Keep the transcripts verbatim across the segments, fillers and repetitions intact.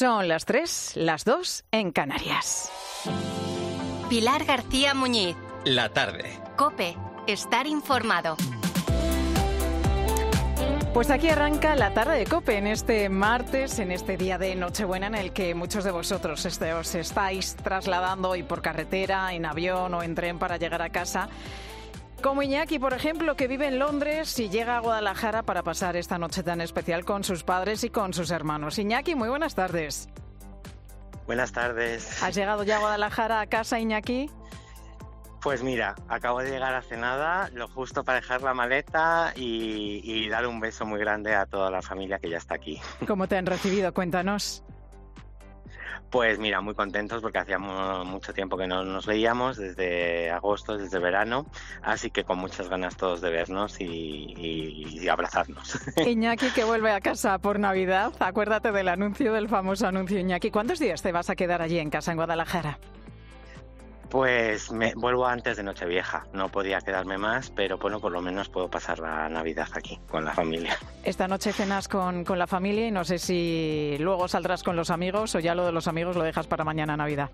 Son las tres, las dos en Canarias. Pilar García Muñiz. La tarde. COPE. Estar informado. Pues aquí arranca la tarde de COPE en este martes, en este día de Nochebuena en el que muchos de vosotros este, os estáis trasladando hoy por carretera, en avión o en tren para llegar a casa. Como Iñaki, por ejemplo, que vive en Londres y llega a Guadalajara para pasar esta noche tan especial con sus padres y con sus hermanos. Iñaki, muy buenas tardes. Buenas tardes. ¿Has llegado ya a Guadalajara a casa, Iñaki? Pues mira, acabo de llegar hace nada, lo justo para dejar la maleta y, y dar un beso muy grande a toda la familia que ya está aquí. ¿Cómo te han recibido? Cuéntanos. Pues mira, muy contentos porque hacía mucho tiempo que no nos veíamos, desde agosto, desde verano, así que con muchas ganas todos de vernos y, y, y abrazarnos. Iñaki, que vuelve a casa por Navidad, acuérdate del anuncio, del famoso anuncio, Iñaki. ¿Cuántos días te vas a quedar allí en casa en Guadalajara? Pues me vuelvo antes de Nochevieja, no podía quedarme más, pero bueno, por lo menos puedo pasar la Navidad aquí, con la familia. Esta noche cenas con, con la familia y no sé si luego saldrás con los amigos o ya lo de los amigos lo dejas para mañana Navidad.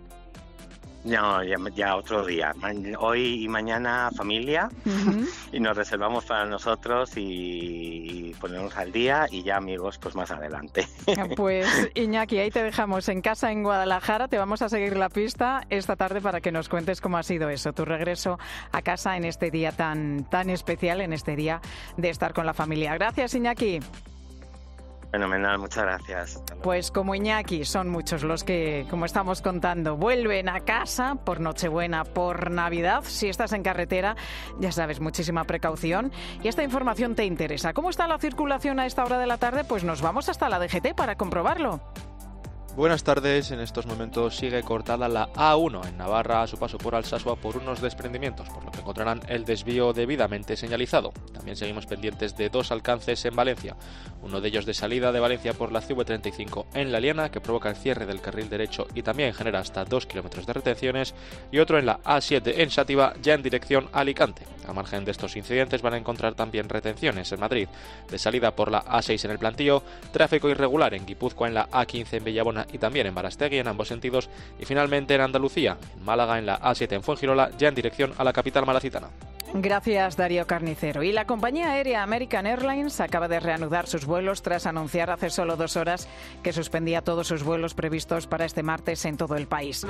No, ya, ya otro día. Hoy y mañana familia, uh-huh. y nos reservamos para nosotros y, y ponernos al día y ya amigos pues más adelante. Pues Iñaki, ahí te dejamos en casa en Guadalajara, te vamos a seguir la pista esta tarde para que nos cuentes cómo ha sido eso, tu regreso a casa en este día tan, tan especial, en este día de estar con la familia. Gracias, Iñaki. Fenomenal, muchas gracias. Pues como Iñaki, son muchos los que, como estamos contando, vuelven a casa por Nochebuena, por Navidad. Si estás en carretera, ya sabes, muchísima precaución. Y esta información te interesa. ¿Cómo está la circulación a esta hora de la tarde? Pues nos vamos hasta la D G T para comprobarlo. Buenas tardes, en estos momentos sigue cortada la A uno en Navarra a su paso por Alsasua por unos desprendimientos, por lo que encontrarán el desvío debidamente señalizado. También seguimos pendientes de dos alcances en Valencia, uno de ellos de salida de Valencia por la C V treinta y cinco en La Liana, que provoca el cierre del carril derecho y también genera hasta dos kilómetros de retenciones, y otro en la A siete en Xàtiva, ya en dirección a Alicante. Al margen de estos incidentes van a encontrar también retenciones en Madrid, de salida por la A seis en el Plantío, tráfico irregular en Guipúzcoa en la A quince en Villabona y también en Barastegui en ambos sentidos, y finalmente en Andalucía, en Málaga en la A siete en Fuengirola, ya en dirección a la capital malacitana. Gracias, Darío Carnicero. Y la compañía aérea American Airlines acaba de reanudar sus vuelos tras anunciar hace solo dos horas que suspendía todos sus vuelos previstos para este martes en todo el país.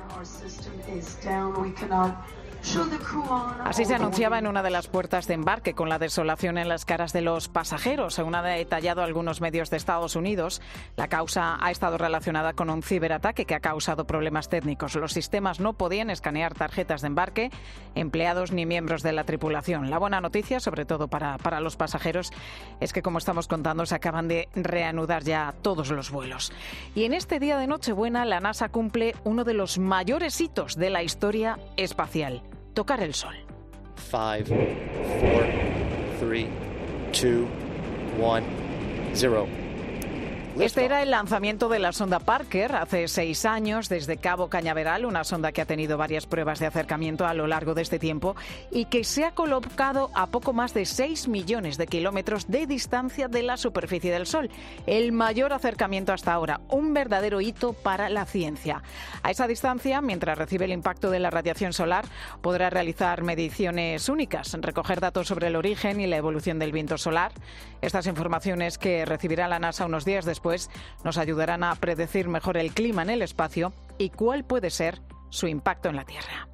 Así se anunciaba en una de las puertas de embarque, con la desolación en las caras de los pasajeros. Según ha detallado algunos medios de Estados Unidos, la causa ha estado relacionada con un ciberataque que ha causado problemas técnicos. Los sistemas no podían escanear tarjetas de embarque, empleados ni miembros de la tripulación. La buena noticia, sobre todo para, para los pasajeros, es que, como estamos contando, se acaban de reanudar ya todos los vuelos. Y en este día de Nochebuena, la NASA cumple uno de los mayores hitos de la historia espacial: tocar el sol. five, four, three, two, one, zero. Este era el lanzamiento de la sonda Parker hace seis años desde Cabo Cañaveral, una sonda que ha tenido varias pruebas de acercamiento a lo largo de este tiempo y que se ha colocado a poco más de seis millones de kilómetros de distancia de la superficie del Sol. El mayor acercamiento hasta ahora, un verdadero hito para la ciencia. A esa distancia, mientras recibe el impacto de la radiación solar, podrá realizar mediciones únicas, recoger datos sobre el origen y la evolución del viento solar. Estas informaciones, que recibirá la NASA unos días después, nos ayudarán a predecir mejor el clima en el espacio y cuál puede ser su impacto en la Tierra.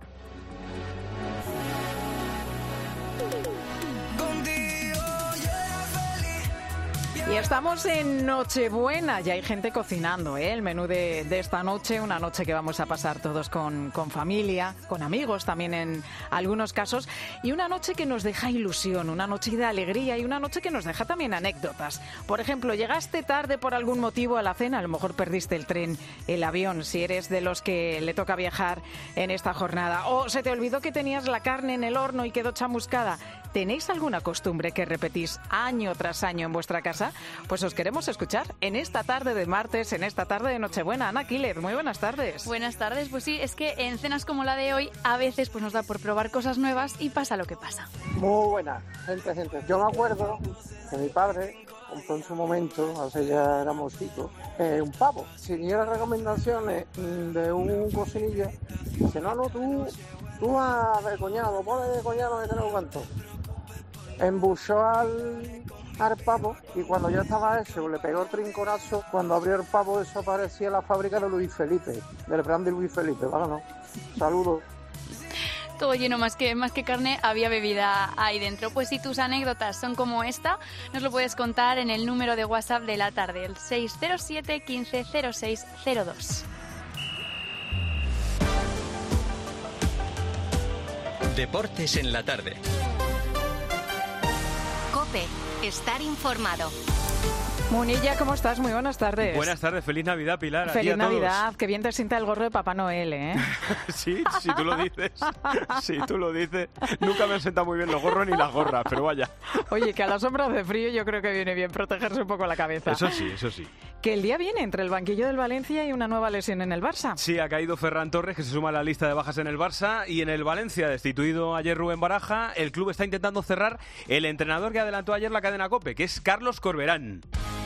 Y estamos en Nochebuena, ya hay gente cocinando, ¿eh? El menú de, de esta noche, una noche que vamos a pasar todos con, con familia, con amigos también en algunos casos, y una noche que nos deja ilusión, una noche de alegría y una noche que nos deja también anécdotas. Por ejemplo, llegaste tarde por algún motivo a la cena, a lo mejor perdiste el tren, el avión, si eres de los que le toca viajar en esta jornada, o se te olvidó que tenías la carne en el horno y quedó chamuscada. ¿Tenéis alguna costumbre que repetís año tras año en vuestra casa? Pues os queremos escuchar en esta tarde de martes, en esta tarde de Nochebuena. Ana Quílez, muy buenas tardes. Buenas tardes, pues sí, es que en cenas como la de hoy a veces pues nos da por probar cosas nuevas y pasa lo que pasa. Muy buena, gente, gente. Yo me acuerdo que mi padre compró en su momento, hace ya éramos chicos, eh, un pavo. Siguiera recomendaciones de un cocinilla, dice, no, no, tú, tú vas de coñado, ponle de coñado de tener cuánto. Embuchó al, al pavo y cuando ya estaba hecho, le pegó el trinconazo. Cuando abrió el pavo, eso parecía la fábrica de Luis Felipe, del brandy Luis Felipe, ¿vale? No. Saludos. Todo lleno, más que, más que carne, había bebida ahí dentro. Pues si tus anécdotas son como esta, nos lo puedes contar en el número de WhatsApp de la tarde, el seis cero siete, quince, cero seis cero dos. Deportes en la tarde. COPE, estar informado. Munilla, ¿cómo estás? Muy buenas tardes. Buenas tardes, feliz Navidad, Pilar. Feliz Navidad, qué bien te sienta el gorro de Papá Noel, ¿eh? Sí, si tú lo dices, si tú lo dices. Nunca me han sentado muy bien los gorros ni las gorras, pero vaya. Oye, que a las sombras de frío yo creo que viene bien protegerse un poco la cabeza. Eso sí, eso sí. Que el día viene entre el banquillo del Valencia y una nueva lesión en el Barça. Sí, ha caído Ferran Torres, que se suma a la lista de bajas en el Barça, y en el Valencia, destituido ayer Rubén Baraja, el club está intentando cerrar el entrenador que adelantó ayer la cadena COPE, que es Carlos Corberán.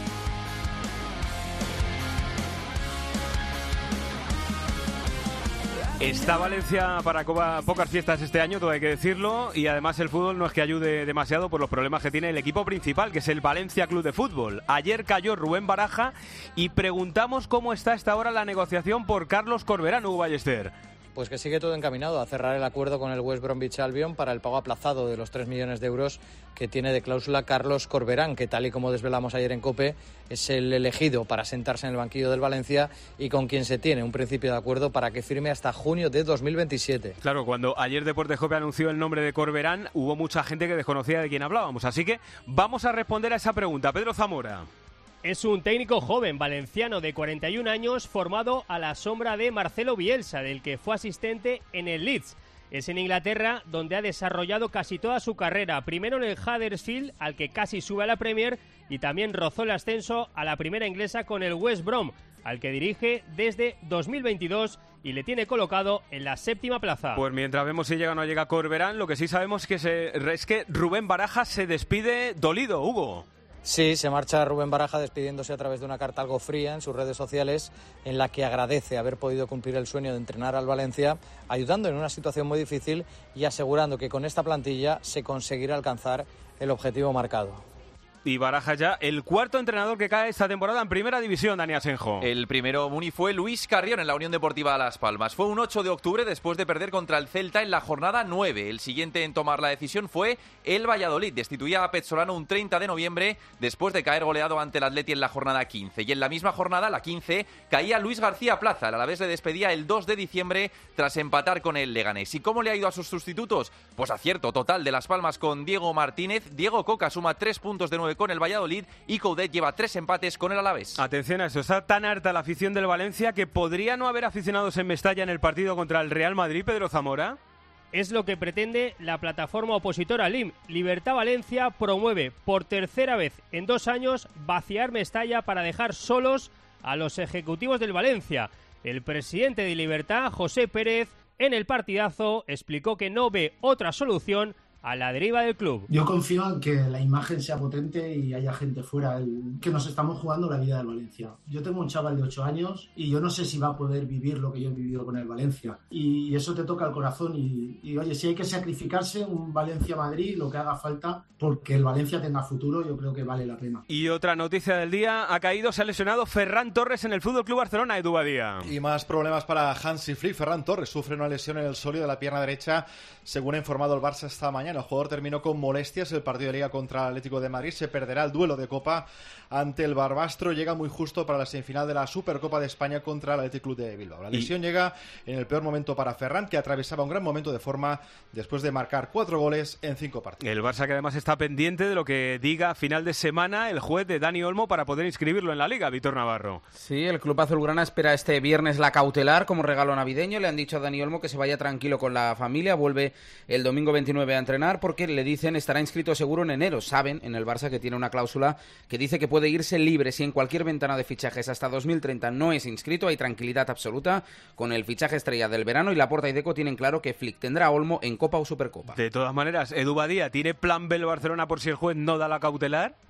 Está Valencia para pocas fiestas este año, todo hay que decirlo, y además el fútbol no es que ayude demasiado por los problemas que tiene el equipo principal, que es el Valencia Club de Fútbol. Ayer cayó Rubén Baraja y preguntamos cómo está hasta ahora la negociación por Carlos Corberán, Hugo Ballester. Pues que sigue todo encaminado a cerrar el acuerdo con el West Bromwich Albion para el pago aplazado de los tres millones de euros que tiene de cláusula Carlos Corberán, que tal y como desvelamos ayer en COPE, es el elegido para sentarse en el banquillo del Valencia y con quien se tiene un principio de acuerdo para que firme hasta junio de dos mil veintisiete. Claro, cuando ayer Deportes COPE anunció el nombre de Corberán, hubo mucha gente que desconocía de quién hablábamos, así que vamos a responder a esa pregunta. Pedro Zamora. Es un técnico joven valenciano de cuarenta y un años formado a la sombra de Marcelo Bielsa, del que fue asistente en el Leeds. Es en Inglaterra donde ha desarrollado casi toda su carrera, primero en el Huddersfield, al que casi sube a la Premier, y también rozó el ascenso a la primera inglesa con el West Brom, al que dirige desde dos mil veintidós y le tiene colocado en la séptima plaza. Pues mientras vemos si llega o no llega Corberán, lo que sí sabemos es que, se, es que Rubén Baraja se despide dolido, Hugo. Sí, se marcha Rubén Baraja despidiéndose a través de una carta algo fría en sus redes sociales en la que agradece haber podido cumplir el sueño de entrenar al Valencia, ayudando en una situación muy difícil y asegurando que con esta plantilla se conseguirá alcanzar el objetivo marcado. Y Baraja ya el cuarto entrenador que cae esta temporada en Primera División, Dani Asenjo. El primero, Muni, fue Luis Carrión en la Unión Deportiva Las Palmas. Fue un ocho de octubre después de perder contra el Celta en la jornada nueve. El siguiente en tomar la decisión fue el Valladolid. Destituía a Petzolano un treinta de noviembre después de caer goleado ante el Atleti en la jornada quince. Y en la misma jornada, la quince, caía Luis García Plaza. El Alavés le despedía el dos de diciembre tras empatar con el Leganés. ¿Y cómo le ha ido a sus sustitutos? Pues acierto total de Las Palmas con Diego Martínez. Diego Coca suma tres puntos de nueve con el Valladolid y Coudet lleva tres empates con el Alavés. Atención a esto, está tan harta la afición del Valencia que podría no haber aficionados en Mestalla en el partido contra el Real Madrid, Pedro Zamora. Es lo que pretende la plataforma opositora L I M. Libertad Valencia promueve por tercera vez en dos años vaciar Mestalla para dejar solos a los ejecutivos del Valencia. El presidente de Libertad, José Pérez, en el partidazo explicó que no ve otra solución a la deriva del club. Yo confío en que la imagen sea potente y haya gente fuera, el, que nos estamos jugando la vida del Valencia. Yo tengo un chaval de ocho años y yo no sé si va a poder vivir lo que yo he vivido con el Valencia. Y eso te toca el corazón y, y oye, si hay que sacrificarse un Valencia-Madrid, lo que haga falta, porque el Valencia tenga futuro, yo creo que vale la pena. Y otra noticia del día, ha caído, se ha lesionado Ferran Torres en el F C Barcelona, Edu Badía. Y más problemas para Hansi Flick. Ferran Torres sufre una lesión en el sólido de la pierna derecha, según ha informado el Barça esta mañana. El jugador terminó con molestias el partido de Liga contra el Atlético de Madrid. Se perderá el duelo de Copa ante el Barbastro. Llega muy justo para la semifinal de la Supercopa de España contra el Athletic Club de Bilbao. La lesión y... llega en el peor momento para Ferran, que atravesaba un gran momento de forma después de marcar cuatro goles en cinco partidos. El Barça, que además está pendiente de lo que diga a final de semana el juez de Dani Olmo para poder inscribirlo en la Liga, Víctor Navarro. Sí, el club azulgrana espera este viernes la cautelar como regalo navideño. Le han dicho a Dani Olmo que se vaya tranquilo con la familia. Vuelve el domingo veintinueve a entrenar porque le dicen estará inscrito seguro en enero. Saben en el Barça que tiene una cláusula que dice que puede irse libre si en cualquier ventana de fichajes hasta dos mil treinta no es inscrito. Hay tranquilidad absoluta con el fichaje estrella del verano y Laporta y Deco tienen claro que Flick tendrá a Olmo en Copa o Supercopa. De todas maneras, Edu Badía, ¿tiene plan B el Barcelona por si el juez no da la cautelar?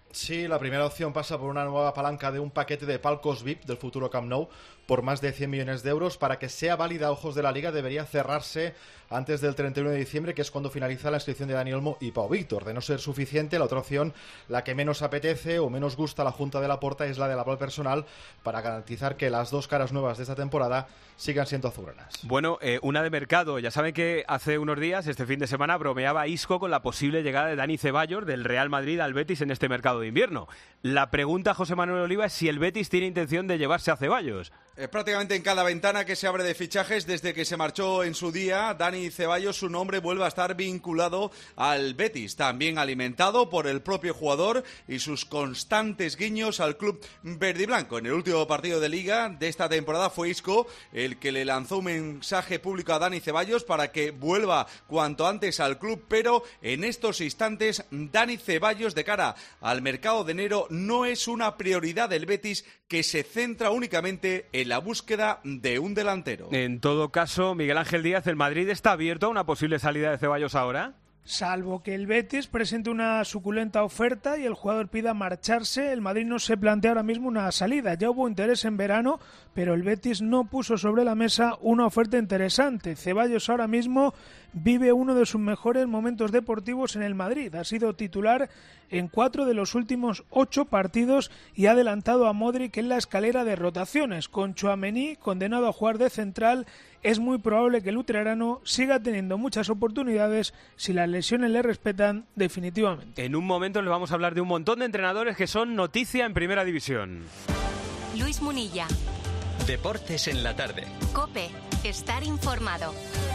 Sí, la primera opción pasa por una nueva palanca de un paquete de palcos V I P del futuro Camp Nou por más de cien millones de euros. Para que sea válida a ojos de la Liga debería cerrarse antes del treinta y uno de diciembre, que es cuando finaliza la inscripción de Dani Olmo y Pau Víctor. De no ser suficiente, la otra opción, la que menos apetece o menos gusta a la Junta de Laporta, es la de la aval personal para garantizar que las dos caras nuevas de esta temporada sigan siendo azulgranas. Bueno, eh, una de mercado. Ya saben que hace unos días, este fin de semana, bromeaba Isco con la posible llegada de Dani Ceballos del Real Madrid al Betis en este mercado de invierno. La pregunta, José Manuel Oliva, es si el Betis tiene intención de llevarse a Ceballos. Eh, prácticamente en cada ventana que se abre de fichajes, desde que se marchó en su día Dani Ceballos, su nombre vuelve a estar vinculado al Betis, también alimentado por el propio jugador y sus constantes guiños al club verde y blanco. En el último partido de Liga de esta temporada fue Isco el que le lanzó un mensaje público a Dani Ceballos para que vuelva cuanto antes al club, pero en estos instantes Dani Ceballos, de cara al mercado de enero, no es una prioridad del Betis, que se centra únicamente en la búsqueda de un delantero. En todo caso, Miguel Ángel Díaz, ¿el Madrid está abierto a una posible salida de Ceballos ahora? Salvo que el Betis presente una suculenta oferta y el jugador pida marcharse, el Madrid no se plantea ahora mismo una salida. Ya hubo interés en verano, pero el Betis no puso sobre la mesa una oferta interesante. Ceballos ahora mismo vive uno de sus mejores momentos deportivos en el Madrid. Ha sido titular en cuatro de los últimos ocho partidos y ha adelantado a Modric en la escalera de rotaciones. Con Tchouaméni condenado a jugar de central, es muy probable que el utrerano siga teniendo muchas oportunidades si las lesiones le respetan definitivamente. En un momento les vamos a hablar de un montón de entrenadores que son noticia en Primera División. Luis Munilla. Deportes en la tarde. COPE. Estar informado.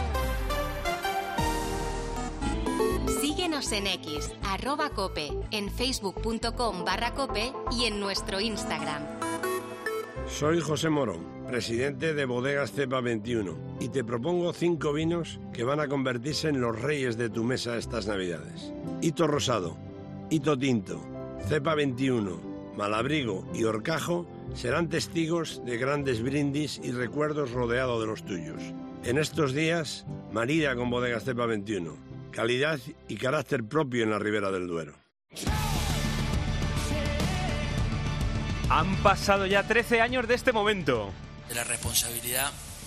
Síguenos en X, arroba COPE, en facebook.com barra COPE y en nuestro Instagram. Soy José Morón, presidente de Bodegas Cepa veintiuno, y te propongo cinco vinos que van a convertirse en los reyes de tu mesa estas Navidades. Hito Rosado, Hito Tinto, Cepa veintiuno, Malabrigo y Horcajo serán testigos de grandes brindis y recuerdos rodeado de los tuyos. En estos días, marida con Bodegas Cepa veintiuno, calidad y carácter propio en la Ribera del Duero. Han pasado ya trece años de este momento. La responsabilidad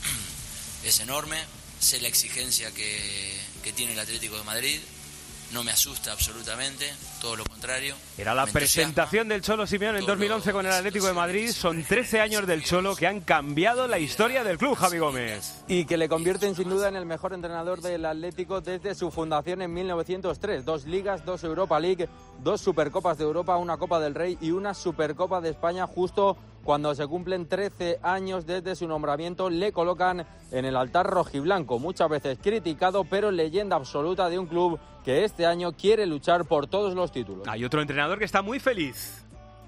es enorme, sé la exigencia que, que tiene el Atlético de Madrid, no me asusta absolutamente, todo lo contrario. Era la presentación del Cholo Simeone en dos mil once con el Atlético de Madrid. Son trece años del Cholo que han cambiado la historia del club, Javi Gómez. Y que le convierten sin duda en el mejor entrenador del Atlético desde su fundación en mil novecientos tres. Dos ligas, dos Europa League, dos Supercopas de Europa, una Copa del Rey y una Supercopa de España. Justo cuando se cumplen trece años desde su nombramiento, le colocan en el altar rojiblanco. Muchas veces criticado, pero leyenda absoluta de un club que este año quiere luchar por todos los títulos. Hay otro entrenador que está muy feliz.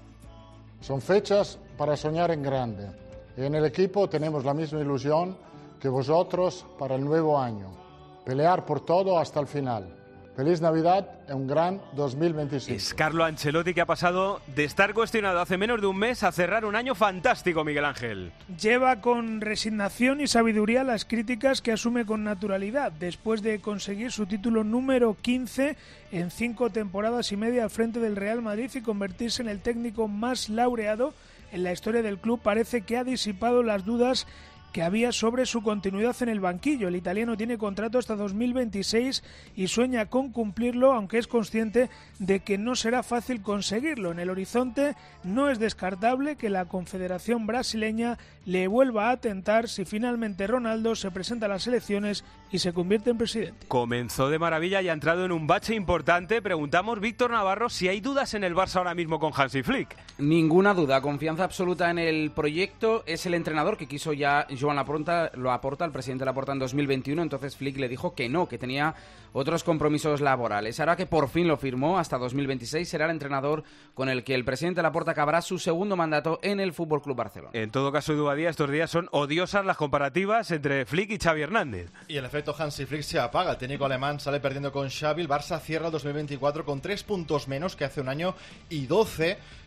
Son fechas para soñar en grande. Y en el equipo tenemos la misma ilusión que vosotros para el nuevo año. Pelear por todo hasta el final. Feliz Navidad y un gran dos mil veinticinco. Es Carlo Ancelotti, que ha pasado de estar cuestionado hace menos de un mes a cerrar un año fantástico, Miguel Ángel. Lleva con resignación y sabiduría las críticas que asume con naturalidad, después de conseguir su título número quince en cinco temporadas y media al frente del Real Madrid y convertirse en el técnico más laureado en la historia del club. Parece que ha disipado las dudas que había sobre su continuidad en el banquillo. El italiano tiene contrato hasta dos mil veintiséis y sueña con cumplirlo, aunque es consciente de que no será fácil conseguirlo. En el horizonte no es descartable que la Confederación Brasileña le vuelva a tentar si finalmente Ronaldo se presenta a las elecciones y se convierte en presidente. Comenzó de maravilla y ha entrado en un bache importante. Preguntamos, Víctor Navarro, si hay dudas en el Barça ahora mismo con Hansi Flick. Ninguna duda, confianza absoluta en el proyecto. Es el entrenador que quiso ya Joan Laporta, lo aporta el presidente Laporta en dos mil veintiuno, entonces Flick le dijo que no, que tenía otros compromisos laborales. Ahora que por fin lo firmó, hasta dos mil veintiséis será el entrenador con el que el presidente Laporta acabará su segundo mandato en el F C Barcelona. En todo caso, Edu Badía, estos días son odiosas las comparativas entre Flick y Xavi Hernández. Y el efecto Hansi Flick se apaga. El técnico alemán sale perdiendo con Xavi. El Barça cierra el dos mil veinticuatro con tres puntos menos que hace un año y doce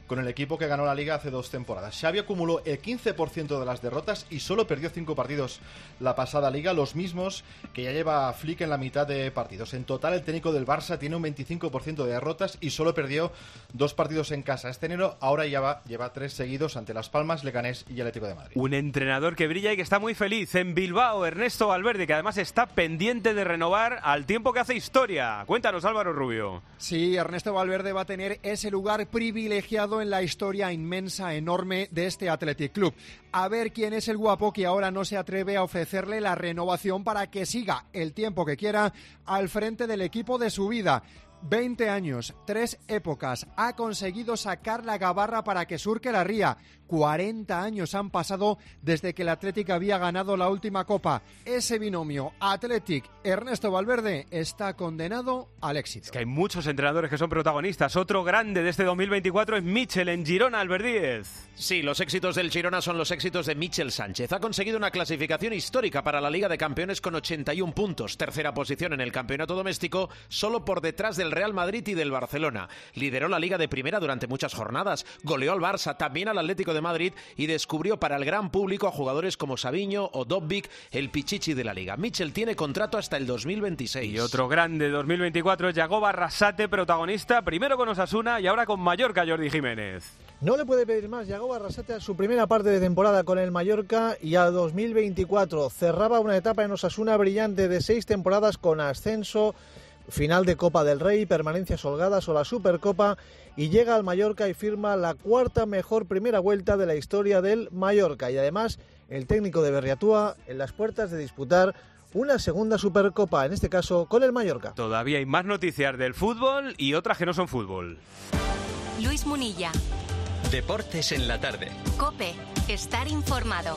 con el equipo que ganó la Liga hace dos temporadas. Xavi acumuló el quince por ciento de las derrotas y solo perdió cinco partidos la pasada Liga, los mismos que ya lleva Flick en la mitad de partidos. En total, el técnico del Barça tiene un veinticinco por ciento de derrotas y solo perdió dos partidos en casa. Este enero ahora ya va, lleva tres seguidos ante Las Palmas, Leganés y Atlético de Madrid. Un entrenador que brilla y que está muy feliz en Bilbao, Ernesto Valverde, que además está pendiente de renovar al tiempo que hace historia. Cuéntanos, Álvaro Rubio. Sí, Ernesto Valverde va a tener ese lugar privilegiado en la historia inmensa, enorme de este Athletic Club. A ver quién es el guapo que ahora no se atreve a ofrecerle la renovación para que siga el tiempo que quiera al frente del equipo de su vida. veinte años, tres épocas, ha conseguido sacar la gabarra para que surque la ría. cuarenta años han pasado desde que el Athletic había ganado la última copa. Ese binomio Athletic-Ernesto Valverde está condenado al éxito. Es que hay muchos entrenadores que son protagonistas. Otro grande de este dos mil veinticuatro es Michel en Girona, Albert Díez. Sí, los éxitos del Girona son los éxitos de Michel Sánchez. Ha conseguido una clasificación histórica para la Liga de Campeones con ochenta y un puntos. Tercera posición en el campeonato doméstico, solo por detrás del Real Madrid y del Barcelona. Lideró la Liga de Primera durante muchas jornadas, goleó al Barça, también al Atlético de Madrid y descubrió para el gran público a jugadores como Savinho o Dobbik, el pichichi de la Liga. Michel tiene contrato hasta el dos mil veintiséis. Y otro grande dos mil veinticuatro es Yagoba Arrasate, protagonista, primero con Osasuna y ahora con Mallorca, Jordi Jiménez. No le puede pedir más Yagoba Arrasate a su primera parte de temporada con el Mallorca y a dos mil veinticuatro. Cerraba una etapa en Osasuna brillante de seis temporadas con ascenso, final de Copa del Rey, permanencias holgadas o la Supercopa, y llega al Mallorca y firma la cuarta mejor primera vuelta de la historia del Mallorca. Y además, el técnico de Berriatúa en las puertas de disputar una segunda Supercopa, en este caso con el Mallorca. Todavía hay más noticias del fútbol y otras que no son fútbol. Luis Munilla. Deportes en la tarde. COPE. Estar informado.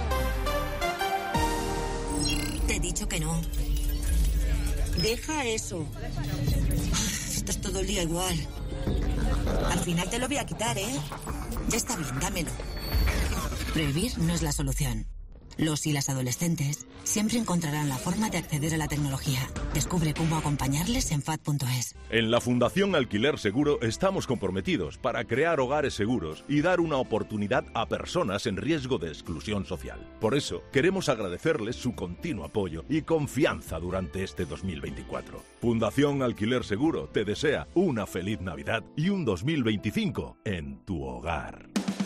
Te he dicho que no. Deja eso. Estás todo el día igual. Al final te lo voy a quitar, ¿eh? Ya está bien, dámelo. Prohibir no es la solución. Los y las adolescentes siempre encontrarán la forma de acceder a la tecnología. Descubre cómo acompañarles en F A D punto es. En la Fundación Alquiler Seguro estamos comprometidos para crear hogares seguros y dar una oportunidad a personas en riesgo de exclusión social. Por eso, queremos agradecerles su continuo apoyo y confianza durante este dos mil veinticuatro. Fundación Alquiler Seguro te desea una feliz Navidad y un dos mil veinticinco en tu hogar.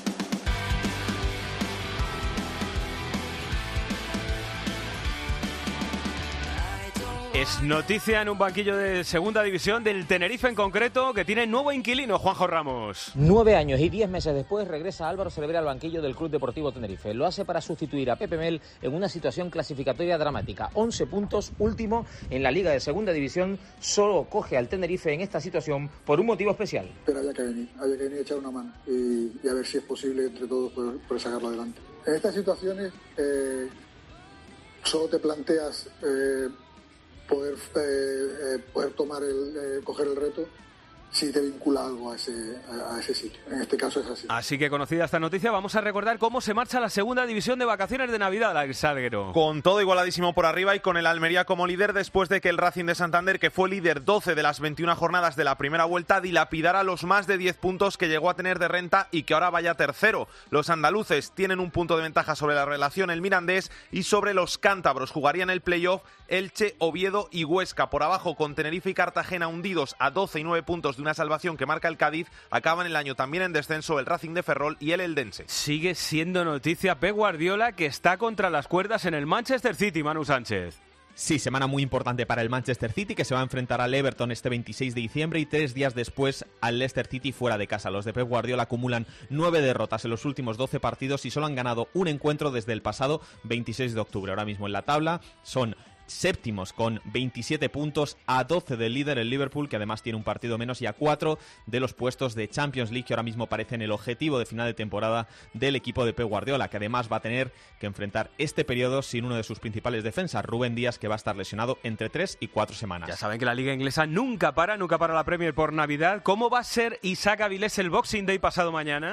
Es noticia en un banquillo de segunda división del Tenerife en concreto, que tiene nuevo inquilino, Juanjo Ramos. Nueve años y diez meses después regresa Álvaro Cervera al banquillo del Club Deportivo Tenerife. Lo hace para sustituir a Pepe Mel en una situación clasificatoria dramática. once puntos, último en la Liga de Segunda División. Solo coge al Tenerife en esta situación por un motivo especial. Pero había que venir, había que venir a echar una mano y, y a ver si es posible entre todos poder, poder sacarlo adelante. En estas situaciones eh, solo te planteas... Eh, poder eh, eh, poder tomar el eh, coger el reto si te vincula algo a ese, a ese sitio. En este caso es así. Así que, conocida esta noticia, vamos a recordar cómo se marcha la segunda división de vacaciones de Navidad, Alex Salguero. Con todo igualadísimo por arriba y con el Almería como líder después de que el Racing de Santander, que fue líder doce de las veintiuna jornadas de la primera vuelta, dilapidara los más de diez puntos que llegó a tener de renta y que ahora vaya tercero. Los andaluces tienen un punto de ventaja sobre la relación el Mirandés y sobre los cántabros. Jugarían el playoff Elche, Oviedo y Huesca. Por abajo, con Tenerife y Cartagena hundidos a doce y nueve puntos de una salvación que marca el Cádiz, acaban el año también en descenso el Racing de Ferrol y el Eldense. Sigue siendo noticia Pep Guardiola, que está contra las cuerdas en el Manchester City, Manu Sánchez. Sí, semana muy importante para el Manchester City, que se va a enfrentar al Everton este veintiséis de diciembre y tres días después al Leicester City fuera de casa. Los de Pep Guardiola acumulan nueve derrotas en los últimos doce partidos y solo han ganado un encuentro desde el pasado veintiséis de octubre. Ahora mismo en la tabla son séptimos con veintisiete puntos, a doce del líder el Liverpool, que además tiene un partido menos, y a cuatro de los puestos de Champions League, que ahora mismo parecen el objetivo de final de temporada del equipo de Pep Guardiola, que además va a tener que enfrentar este periodo sin uno de sus principales defensas, Rubén Díaz, que va a estar lesionado entre tres y cuatro semanas. Ya saben que la liga inglesa nunca para, nunca para la Premier por Navidad. ¿Cómo va a ser Isaac Avilés el Boxing Day pasado mañana?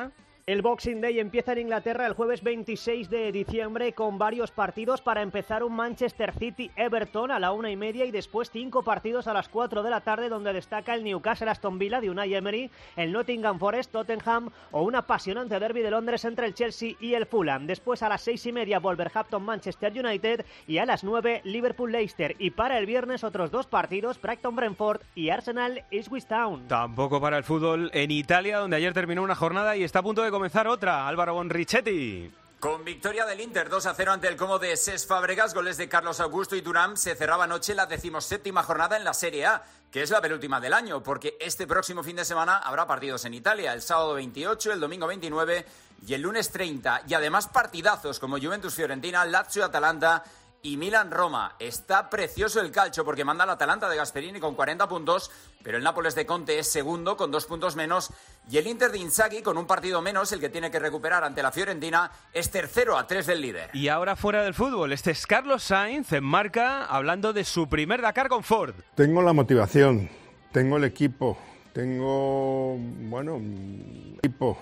El Boxing Day empieza en Inglaterra el jueves veintiséis de diciembre con varios partidos. Para empezar, un Manchester City-Everton a la una y media y después cinco partidos a las cuatro de la tarde, donde destaca el Newcastle-Aston Villa de Unai Emery, el Nottingham Forest-Tottenham o un apasionante derbi de Londres entre el Chelsea y el Fulham. Después a las seis y media Wolverhampton-Manchester United y a las nueve Liverpool-Leicester. Y para el viernes otros dos partidos, Brighton-Brentford y Arsenal-Ipswich Town. Tampoco para el fútbol en Italia, donde ayer terminó una jornada y está a punto de comenzar otra. Álvaro Bonrichetti. Con victoria del Inter dos a cero ante el Como de Cesc Fábregas, goles de Carlos Augusto y Thuram, se cerraba anoche la decimoséptima jornada en la Serie A, que es la penúltima del año, porque este próximo fin de semana habrá partidos en Italia, el sábado veintiocho, el domingo veintinueve y el lunes treinta, y además partidazos como Juventus-Fiorentina, Lazio-Atalanta y Milan-Roma. Está precioso el calcio porque manda al Atalanta de Gasperini con cuarenta puntos, pero el Nápoles de Conte es segundo con dos puntos menos y el Inter de Inzaghi con un partido menos, el que tiene que recuperar ante la Fiorentina, es tercero a tres del líder. Y ahora fuera del fútbol, este es Carlos Sainz en Marca hablando de su primer Dakar con Ford. Tengo la motivación, tengo el equipo, tengo, bueno, equipo,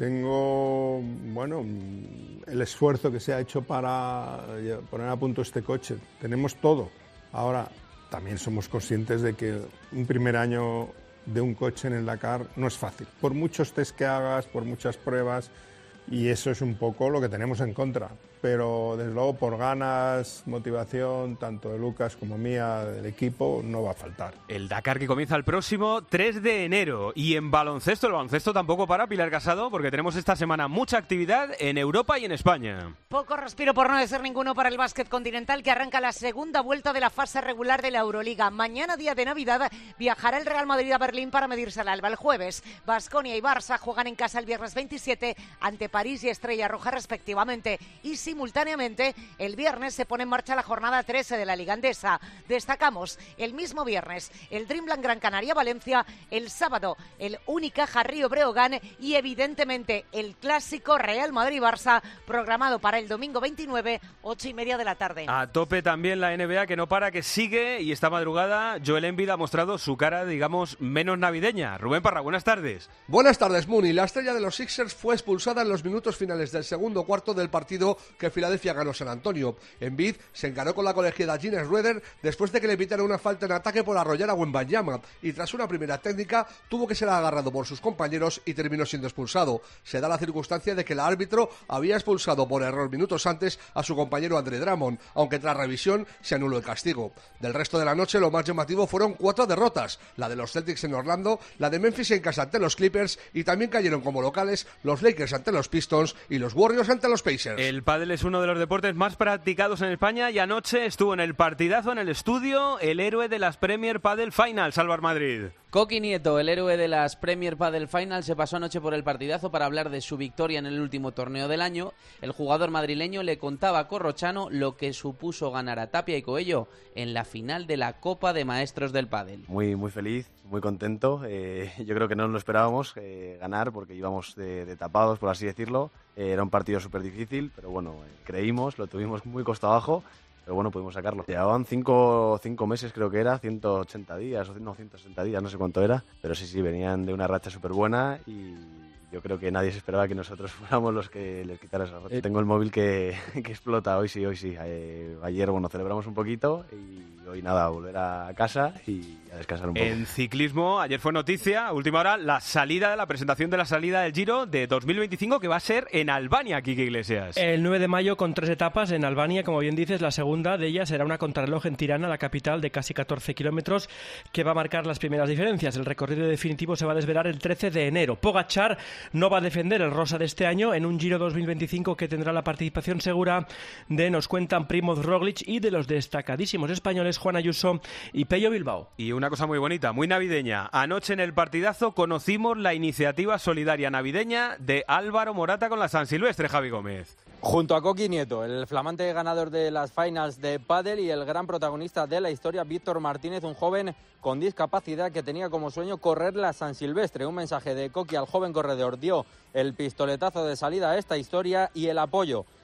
tengo, bueno, el esfuerzo que se ha hecho para poner a punto este coche. Tenemos todo. Ahora, también somos conscientes de que un primer año de un coche en el Dakar no es fácil. Por muchos test que hagas, por muchas pruebas, y eso es un poco lo que tenemos en contra. Pero desde luego por ganas, motivación, tanto de Lucas como mía, del equipo, no va a faltar. El Dakar que comienza el próximo tres de enero. Y en baloncesto, el baloncesto tampoco para, Pilar Casado, porque tenemos esta semana mucha actividad en Europa y en España. Poco respiro, por no decir ninguno, para el básquet continental, que arranca la segunda vuelta de la fase regular de la Euroliga. Mañana, día de Navidad, viajará el Real Madrid a Berlín para medirse al Alba. El jueves, Baskonia y Barça juegan en casa el viernes veintisiete ante París y Estrella Roja respectivamente. Y simultáneamente, el viernes se pone en marcha la jornada trece de la Liga Endesa. Destacamos el mismo viernes el Dreamland Gran Canaria Valencia, el sábado el Unicaja Río Breogán y evidentemente el clásico Real Madrid-Barça programado para el domingo veintinueve, ocho y media de la tarde. A tope también la N B A, que no para, que sigue, y esta madrugada Joel Embiid ha mostrado su cara, digamos, menos navideña. Rubén Parra, buenas tardes. Buenas tardes, Muni. La estrella de los Sixers fue expulsada en los minutos finales del segundo cuarto del partido que Filadelfia ganó San Antonio. Embiid se encaró con la colegiada Gina Schroeder después de que le pitara una falta en ataque por arrollar a Wembanyama, y tras una primera técnica tuvo que ser agarrado por sus compañeros y terminó siendo expulsado. Se da la circunstancia de que el árbitro había expulsado por error minutos antes a su compañero Andre Drummond, aunque tras revisión se anuló el castigo. Del resto de la noche lo más llamativo fueron cuatro derrotas, la de los Celtics en Orlando, la de Memphis en casa ante los Clippers, y también cayeron como locales los Lakers ante los Pistons y los Warriors ante los Pacers. El pádel es uno de los deportes más practicados en España y anoche estuvo en el partidazo en el estudio el héroe de las Premier Padel Finals, Álvaro Madrid. Coqui Nieto, el héroe de las Premier Padel Finals, se pasó anoche por el partidazo para hablar de su victoria en el último torneo del año. El jugador madrileño le contaba a Corrochano lo que supuso ganar a Tapia y Coello en la final de la Copa de Maestros del Pádel. Muy, muy feliz, muy contento. Eh, yo creo que no nos lo esperábamos eh, ganar porque íbamos de, de tapados, por así decirlo. Eh, era un partido súper difícil, pero bueno, eh, creímos, lo tuvimos muy costa abajo. Pero bueno, pudimos sacarlo. Llevaban cinco, cinco meses, creo que era, ciento ochenta días, o no, ciento sesenta días, no sé cuánto era. Pero sí, sí, venían de una racha súper buena y yo creo que nadie se esperaba que nosotros fuéramos los que les quitaran esa racha. Eh, Tengo el móvil que, que explota, hoy sí, hoy sí. Eh, ayer, bueno, celebramos un poquito y hoy nada, volver a casa y a descansar un poco. En ciclismo, ayer fue noticia, a última hora, la salida, la presentación de la salida del Giro de dos mil veinticinco, que va a ser en Albania, Quique Iglesias. El nueve de mayo, con tres etapas en Albania, como bien dices, la segunda de ellas será una contrarreloj en Tirana, la capital, de casi catorce kilómetros, que va a marcar las primeras diferencias. El recorrido definitivo se va a desvelar el trece de enero. Pogačar no va a defender el rosa de este año en un Giro dos mil veinticinco que tendrá la participación segura de, nos cuentan, Primoz Roglic y de los destacadísimos españoles Juan Ayuso y Pello Bilbao. Y una cosa muy bonita, muy navideña. Anoche en el partidazo conocimos la iniciativa solidaria navideña de Álvaro Morata con la San Silvestre, Javi Gómez. Junto a Coqui Nieto, el flamante ganador de las finals de pádel y el gran protagonista de la historia, Víctor Martínez, un joven con discapacidad que tenía como sueño correr la San Silvestre. Un mensaje de Coqui al joven corredor dio el pistoletazo de salida a esta historia y el apoyo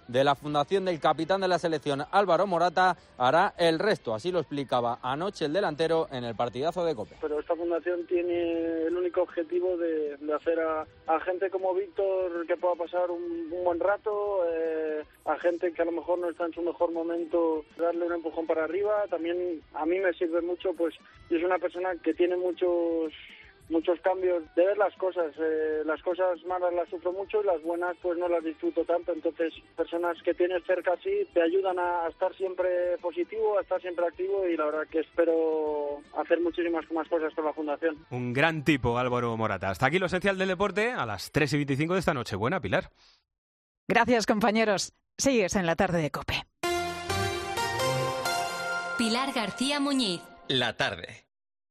de la fundación del capitán de la selección, Álvaro Morata, hará el resto. Así lo explicaba anoche el delantero en el partidazo de COPE. Pero esta fundación tiene el único objetivo de, de hacer a, a gente como Víctor que pueda pasar un, un buen rato, eh, a gente que a lo mejor no está en su mejor momento, darle un empujón para arriba. También a mí me sirve mucho, pues yo soy una persona que tiene muchos muchos cambios de ver las cosas. Eh, las cosas malas las sufro mucho y las buenas pues no las disfruto tanto. Entonces, personas que tienes cerca así te ayudan a estar siempre positivo, a estar siempre activo, y la verdad que espero hacer muchísimas más cosas con la Fundación. Un gran tipo, Álvaro Morata. Hasta aquí lo esencial del deporte a las tres y veinticinco de esta noche. Buena, Pilar. Gracias, compañeros. Sigues en la tarde de COPE. Pilar García Muñiz. La tarde.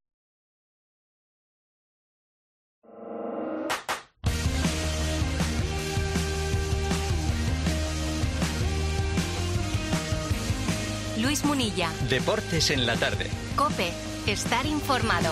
Luis Munilla. Deportes en la tarde. COPE. Estar informado.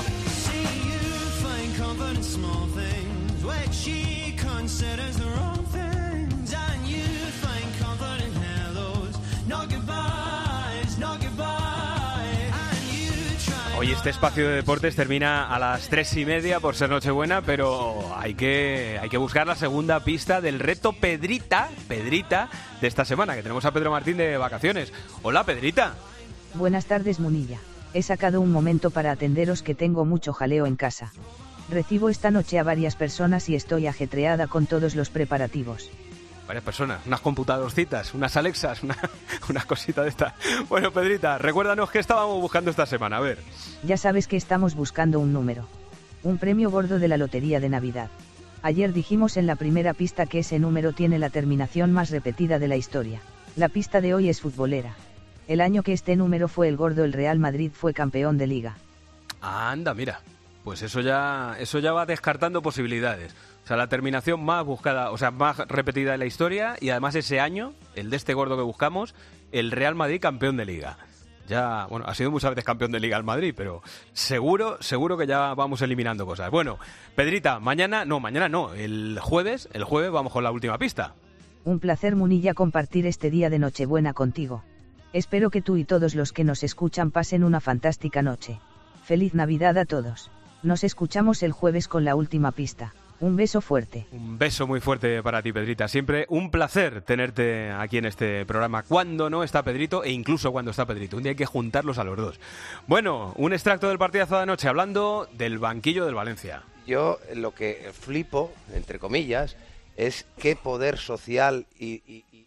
Hoy este espacio de deportes termina a las tres y media por ser Nochebuena, pero hay que, hay que buscar la segunda pista del reto Pedrita, Pedrita de esta semana, que tenemos a Pedro Martín de vacaciones. Hola, Pedrita. Buenas tardes, Munilla. He sacado un momento para atenderos que tengo mucho jaleo en casa. Recibo esta noche a varias personas y estoy ajetreada con todos los preparativos. Varias personas, unas computadorcitas, unas Alexas, una, una cosita de esta. Bueno, Pedrita, recuérdanos qué estábamos buscando esta semana, a ver. Ya sabes que estamos buscando un número. Un premio gordo de la Lotería de Navidad. Ayer dijimos en la primera pista que ese número tiene la terminación más repetida de la historia. La pista de hoy es futbolera. El año que este número fue el gordo, el Real Madrid fue campeón de Liga. Anda, mira. Pues eso ya, eso ya va descartando posibilidades. O sea, la terminación más buscada, o sea, más repetida de la historia, y además ese año, el de este gordo que buscamos, el Real Madrid campeón de Liga. Ya, bueno, ha sido muchas veces campeón de Liga el Madrid, pero seguro, seguro que ya vamos eliminando cosas. Bueno, Pedrita, mañana, no, mañana no, el jueves, el jueves vamos con la última pista. Un placer, Munilla, compartir este día de Nochebuena contigo. Espero que tú y todos los que nos escuchan pasen una fantástica noche. Feliz Navidad a todos. Nos escuchamos el jueves con la última pista. Un beso fuerte. Un beso muy fuerte para ti, Pedrita. Siempre un placer tenerte aquí en este programa, cuando no está Pedrito e incluso cuando está Pedrito. Un día hay que juntarlos a los dos. Bueno, un extracto del partidazo de anoche hablando del banquillo del Valencia. Yo lo que flipo, entre comillas, es qué poder social y, y, y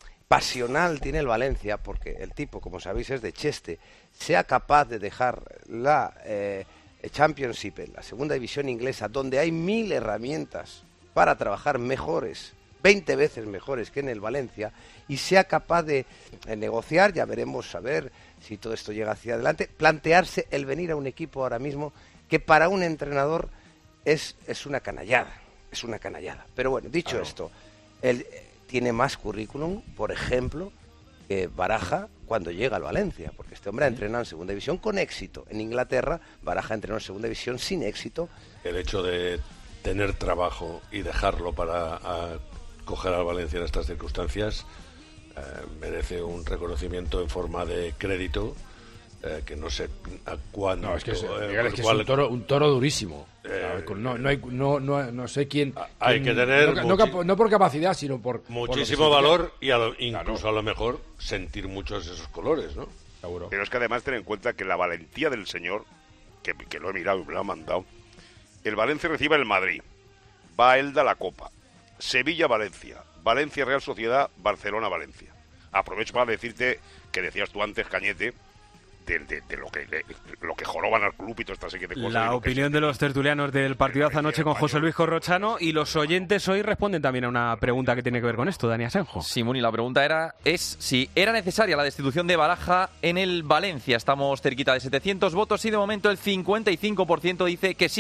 pasional tiene el Valencia, porque el tipo, como sabéis, es de Cheste, sea capaz de dejar la... Eh, Championship, en la segunda división inglesa, donde hay mil herramientas para trabajar mejores, veinte veces mejores que en el Valencia, y sea capaz de eh, negociar, ya veremos a ver si todo esto llega hacia adelante, plantearse el venir a un equipo ahora mismo que para un entrenador es, es una canallada, es una canallada. Pero bueno, dicho claro. esto, él eh, tiene más currículum, por ejemplo, que Baraja cuando llega al Valencia, porque este hombre ha entrenado en segunda división con éxito. En Inglaterra, Baraja entrenó en segunda división sin éxito. El hecho de tener trabajo y dejarlo para a, coger al Valencia en estas circunstancias eh, merece un reconocimiento en forma de crédito eh, que no sé a cuándo. No, es que, es, eh, Miguel, es, que cual, es un, toro, un toro durísimo. Eh, no, no, hay, no, no, no sé quién. Hay quién, que tener. No, no, no por capacidad, sino por. Muchísimo por valor y a lo, incluso claro. a lo mejor sentir muchos esos colores, ¿no? Seguro. Pero es que además ten en cuenta que la valentía del señor, que, que lo he mirado y me lo ha mandado, el Valencia recibe el Madrid, va a Elda la Copa, Sevilla-Valencia, Valencia-Real Sociedad, Barcelona-Valencia. Aprovecho para decirte que decías tú antes, Cañete, De, de, de lo que de, lo que joroban al club y toda esta serie de cosas. La opinión de los tertulianos del partidazo anoche con José Luis Corrochano, y los oyentes hoy responden también a una pregunta que tiene que ver con esto, Dani Asenjo. Sí, Muni, la pregunta era es si era necesaria la destitución de Baraja en el Valencia. Estamos cerquita de setecientos votos y de momento el cincuenta y cinco por ciento dice que sí,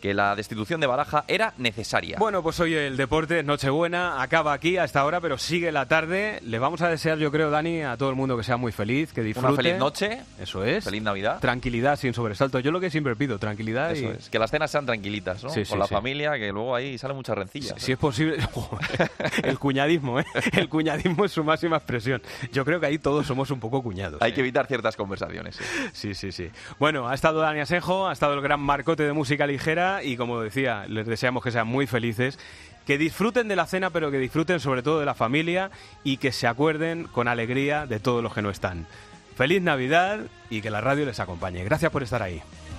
que la destitución de Baraja era necesaria. Bueno, pues hoy el deporte es Nochebuena, acaba aquí a esta hora, pero sigue la tarde. Le vamos a desear, yo creo, Dani, a todo el mundo que sea muy feliz, que disfrute. Una feliz noche. Eso es. Feliz Navidad. Tranquilidad sin sobresaltos. Yo lo que siempre pido, tranquilidad. Eso y... es. Que las cenas sean tranquilitas, ¿no? Sí, Con sí, la sí. familia, que luego ahí sale mucha rencilla. Si, si es posible... el cuñadismo, ¿eh? El cuñadismo es su máxima expresión. Yo creo que ahí todos somos un poco cuñados. Hay ¿eh? que evitar ciertas conversaciones. Sí. sí, sí, sí. Bueno, ha estado Dani Asenjo, ha estado el gran marcote de música ligera y, como decía, les deseamos que sean muy felices, que disfruten de la cena, pero que disfruten sobre todo de la familia y que se acuerden con alegría de todos los que no están. Feliz Navidad y que la radio les acompañe. Gracias por estar ahí.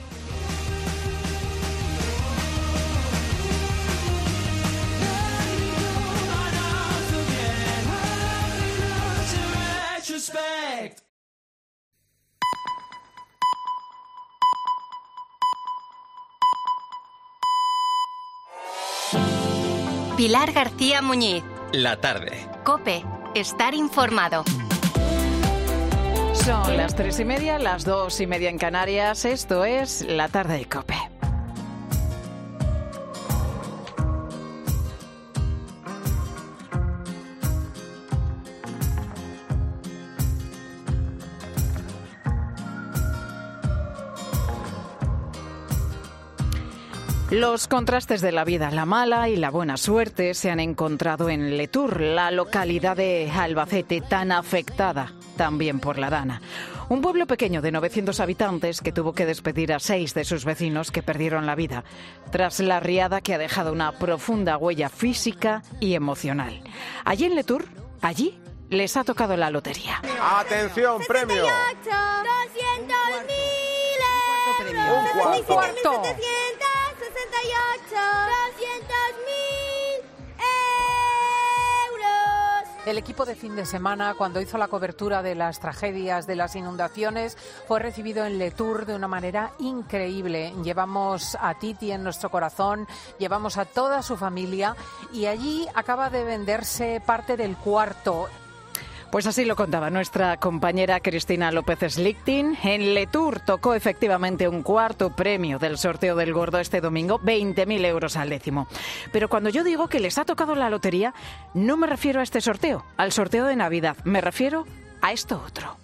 Pilar García Muñiz. La tarde. COPE. Estar informado. Son las tres y media, las dos y media en Canarias. Esto es La Tarde de COPE. Los contrastes de la vida, la mala y la buena suerte, se han encontrado en Letur, la localidad de Albacete tan afectada también por la Dana. Un pueblo pequeño de novecientos habitantes que tuvo que despedir a seis de sus vecinos que perdieron la vida tras la riada que ha dejado una profunda huella física y emocional. Allí en Letur, allí les ha tocado la lotería. ¡Atención, premio! doscientos mil euros. Un cuarto. Un cuarto. sesenta y ocho, doscientos mil euros. El equipo de fin de semana, cuando hizo la cobertura de las tragedias de las inundaciones, fue recibido en Letur de una manera increíble. Llevamos a Titi en nuestro corazón, llevamos a toda su familia y allí acaba de venderse parte del cuarto. Pues así lo contaba nuestra compañera Cristina López Slichting. En Letur tocó efectivamente un cuarto premio del sorteo del Gordo este domingo, veinte mil euros al décimo. Pero cuando yo digo que les ha tocado la lotería, no me refiero a este sorteo, al sorteo de Navidad. Me refiero a esto otro.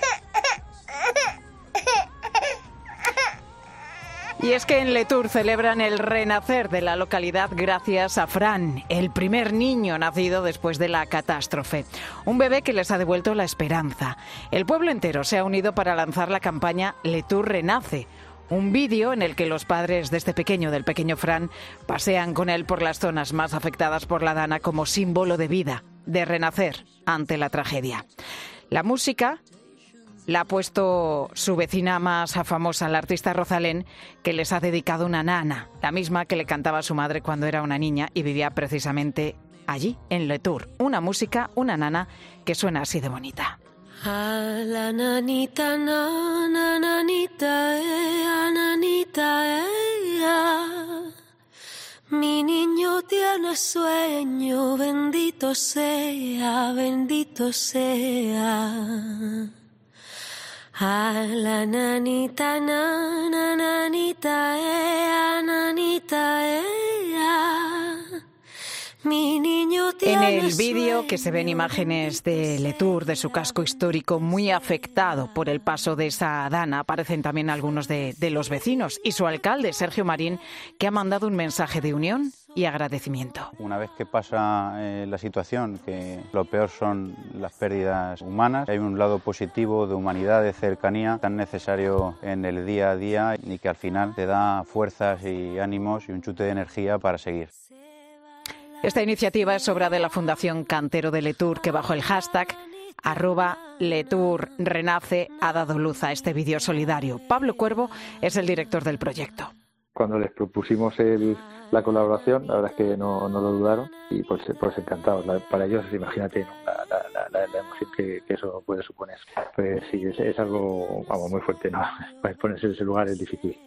Y es que en Letur celebran el renacer de la localidad gracias a Fran, el primer niño nacido después de la catástrofe. Un bebé que les ha devuelto la esperanza. El pueblo entero se ha unido para lanzar la campaña Letur Renace. Un vídeo en el que los padres de este pequeño, del pequeño Fran, pasean con él por las zonas más afectadas por la Dana como símbolo de vida, de renacer ante la tragedia. La música la ha puesto su vecina más famosa, la artista Rosalén, que les ha dedicado una nana, la misma que le cantaba a su madre cuando era una niña y vivía precisamente allí, en Letur. Una música, una nana, que suena así de bonita. A la nanita, nana, nanita, eh, a nanita, eh, ah. Mi niño tiene sueño, bendito sea, bendito sea. A la nanita, nana, nanita, eh, nanita, eh, ah. Mi niño tiene En el vídeo, sueño. que se ven imágenes de Letur, de su casco histórico muy afectado por el paso de esa Dana, aparecen también algunos de, de los vecinos y su alcalde, Sergio Marín, que ha mandado un mensaje de unión y agradecimiento. Una vez que pasa eh, la situación, que lo peor son las pérdidas humanas, hay un lado positivo de humanidad, de cercanía, tan necesario en el día a día y que al final te da fuerzas y ánimos y un chute de energía para seguir. Esta iniciativa es obra de la Fundación Cantero de Letur, que bajo el hashtag arroba Letur Renace ha dado luz a este vídeo solidario. Pablo Cuervo es el director del proyecto. Cuando les propusimos el, la colaboración, la verdad es que no, no lo dudaron y pues, pues encantados. La, para ellos, imagínate, ¿no? la, la, la, la, la emoción que, que eso puede suponer. Pues sí, es, es algo vamos, muy fuerte, ¿no? Para ponerse en ese lugar es difícil.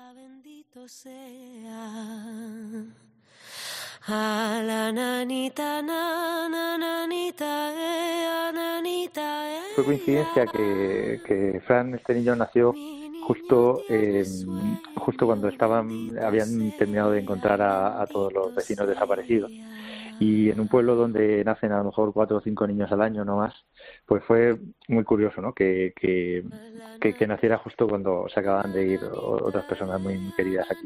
A la nanita, nana, nanita, eh, nanita, eh. Fue coincidencia que, que Fran, este niño, nació justo eh, justo cuando estaban habían terminado de encontrar a, a todos los vecinos desaparecidos. Y en un pueblo donde nacen a lo mejor cuatro o cinco niños al año, no más, pues fue muy curioso, ¿no? Que, que, que, que naciera justo cuando se acaban de ir otras personas muy queridas aquí.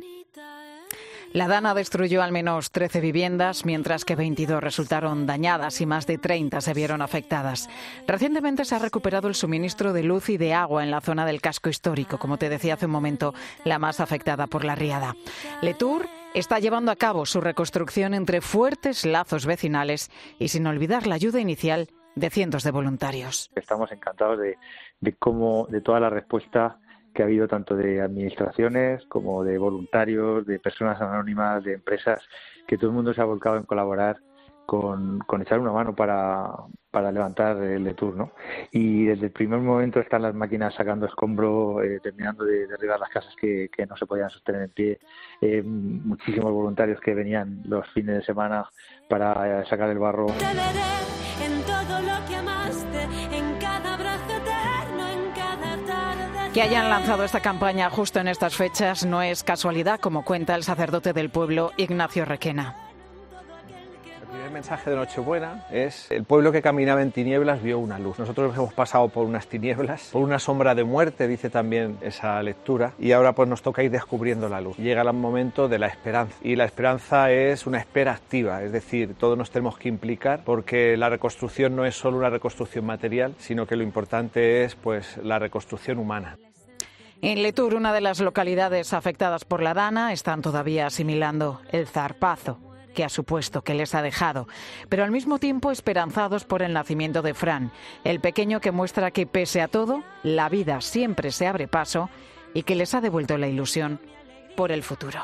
La Dana destruyó al menos trece viviendas, mientras que veintidós resultaron dañadas y más de treinta se vieron afectadas. Recientemente se ha recuperado el suministro de luz y de agua en la zona del casco histórico, como te decía hace un momento, la más afectada por la riada. Letour está llevando a cabo su reconstrucción entre fuertes lazos vecinales y sin olvidar la ayuda inicial de cientos de voluntarios. Estamos encantados de, de cómo, de toda la respuesta que ha habido tanto de administraciones como de voluntarios, de personas anónimas, de empresas, que todo el mundo se ha volcado en colaborar con, con echar una mano para, para levantar el Letour, ¿no? Y desde el primer momento están las máquinas sacando escombro, eh, terminando de derribar las casas que, que no se podían sostener en pie, eh, muchísimos voluntarios que venían los fines de semana para eh, sacar el barro. Te veré en todo lo que amaste, en cada abrazo eterno, en cada tarde. Que hayan lanzado esta campaña justo en estas fechas no es casualidad, como cuenta el sacerdote del pueblo, Ignacio Requena. El primer mensaje de Nochebuena es: el pueblo que caminaba en tinieblas vio una luz. Nosotros hemos pasado por unas tinieblas, por una sombra de muerte, dice también esa lectura, y ahora pues nos toca ir descubriendo la luz. Llega el momento de la esperanza, y la esperanza es una espera activa, es decir, todos nos tenemos que implicar, porque la reconstrucción no es solo una reconstrucción material, sino que lo importante es pues la reconstrucción humana. En Letour, una de las localidades afectadas por la Dana, están todavía asimilando el zarpazo que ha supuesto, que les ha dejado, pero al mismo tiempo esperanzados por el nacimiento de Fran, el pequeño que muestra que pese a todo, la vida siempre se abre paso y que les ha devuelto la ilusión por el futuro.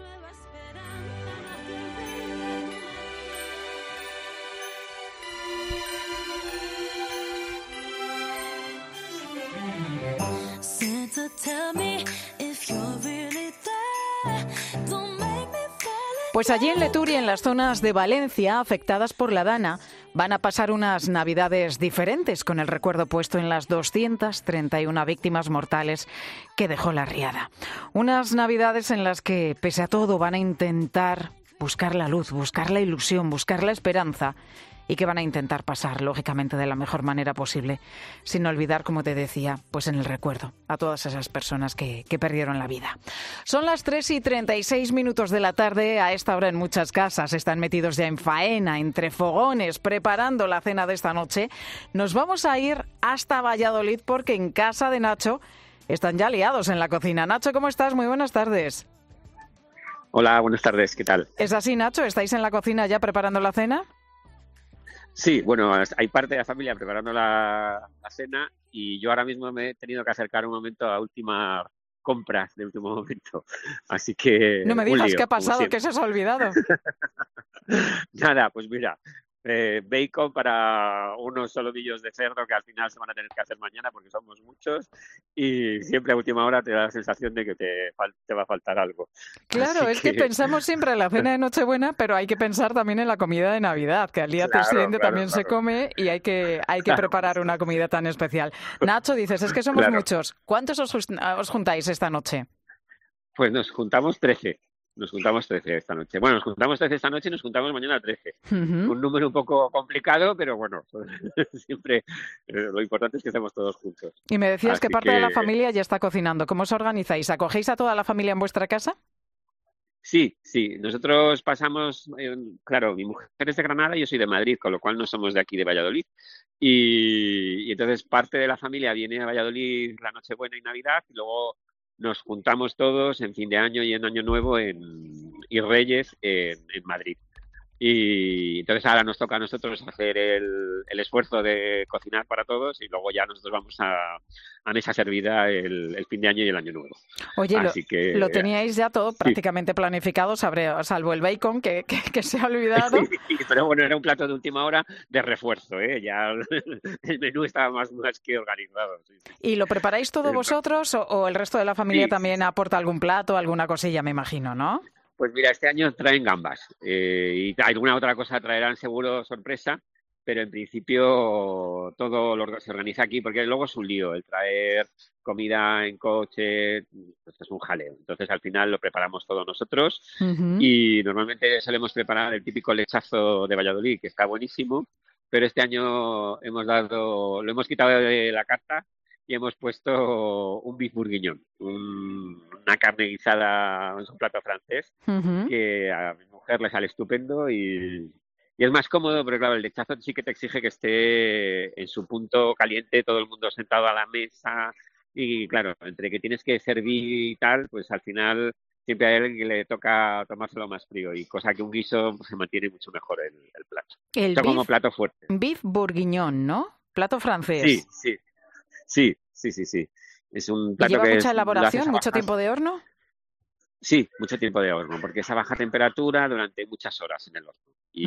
Pues allí en Letour y en las zonas de Valencia afectadas por la Dana van a pasar unas navidades diferentes, con el recuerdo puesto en las doscientas treinta y una víctimas mortales que dejó la riada. Unas navidades en las que, pese a todo, van a intentar buscar la luz, buscar la ilusión, buscar la esperanza, y que van a intentar pasar, lógicamente, de la mejor manera posible, sin olvidar, como te decía, pues en el recuerdo a todas esas personas que, que perdieron la vida. Son las tres y treinta y seis minutos de la tarde. A esta hora en muchas casas están metidos ya en faena, entre fogones, preparando la cena de esta noche. Nos vamos a ir hasta Valladolid porque en casa de Nacho están ya liados en la cocina. Nacho, ¿cómo estás? Muy buenas tardes. Hola, buenas tardes, ¿qué tal? ¿Es así, Nacho? ¿Estáis en la cocina ya preparando la cena? Sí, bueno, hay parte de la familia preparando la, la cena y yo ahora mismo me he tenido que acercar un momento a últimas compras de último momento. Así que... No me digas qué ha pasado, que se os ha olvidado. Nada, pues mira, eh, bacon para unos solomillos de cerdo que al final se van a tener que hacer mañana porque somos muchos y siempre a última hora te da la sensación de que te, te va a faltar algo. Claro, Así es que... que pensamos siempre en la cena de Nochebuena, pero hay que pensar también en la comida de Navidad, que al día claro, siguiente claro, también claro. se come y hay que, hay que claro. preparar una comida tan especial. Nacho, dices, es que somos claro. muchos. ¿Cuántos os, os juntáis esta noche? Pues nos juntamos trece. Nos juntamos trece esta noche. Bueno, nos juntamos trece esta noche y nos juntamos mañana trece. Uh-huh. Un número un poco complicado, pero bueno, siempre eh, lo importante es que estemos todos juntos. Y me decías Así que parte que... de la familia ya está cocinando. ¿Cómo os organizáis? ¿Acogéis a toda la familia en vuestra casa? Sí, sí. Nosotros pasamos, eh, claro, mi mujer es de Granada y yo soy de Madrid, con lo cual no somos de aquí de Valladolid. Y, y entonces parte de la familia viene a Valladolid la Nochebuena y Navidad y luego nos juntamos todos en fin de año y en Año Nuevo en, y Reyes en, en Madrid. Y entonces ahora nos toca a nosotros hacer el, el esfuerzo de cocinar para todos y luego ya nosotros vamos a, a mesa servida el, el fin de año y el Año Nuevo. Oye, Así lo, que, lo teníais ya todo prácticamente sí. planificado, salvo el bacon que, que, que se ha olvidado. Sí, pero bueno, era un plato de última hora de refuerzo, ¿eh? Ya el menú estaba más, más que organizado. Sí, sí. ¿Y lo preparáis todo vosotros o, o el resto de la familia sí, también sí. aporta algún plato, alguna cosilla, me imagino, ¿no? Pues mira, este año traen gambas eh, y alguna otra cosa traerán seguro sorpresa, pero en principio todo lo, se organiza aquí, porque luego es un lío el traer comida en coche, pues es un jaleo. Entonces al final lo preparamos todos nosotros uh-huh. y normalmente solemos preparar el típico lechazo de Valladolid, que está buenísimo, pero este año hemos dado, lo hemos quitado de la carta y hemos puesto un beef bourguignon, un, una carne guisada, un plato francés, uh-huh. que a mi mujer le sale estupendo y... Y es más cómodo, pero claro, el lechazo sí que te exige que esté en su punto caliente, todo el mundo sentado a la mesa. Y claro, entre que tienes que servir y tal, pues al final siempre hay alguien que le toca tomárselo más frío. Y cosa que un guiso pues, se mantiene mucho mejor el, el plato. El Esto beef, como plato fuerte. Beef bourguignon, ¿no? Plato francés. Sí, sí. Sí, sí, sí, sí. Es un plato ¿Lleva que mucha es, elaboración, mucho tiempo de horno? Sí, mucho tiempo de horno, porque es a baja temperatura durante muchas horas en el horno.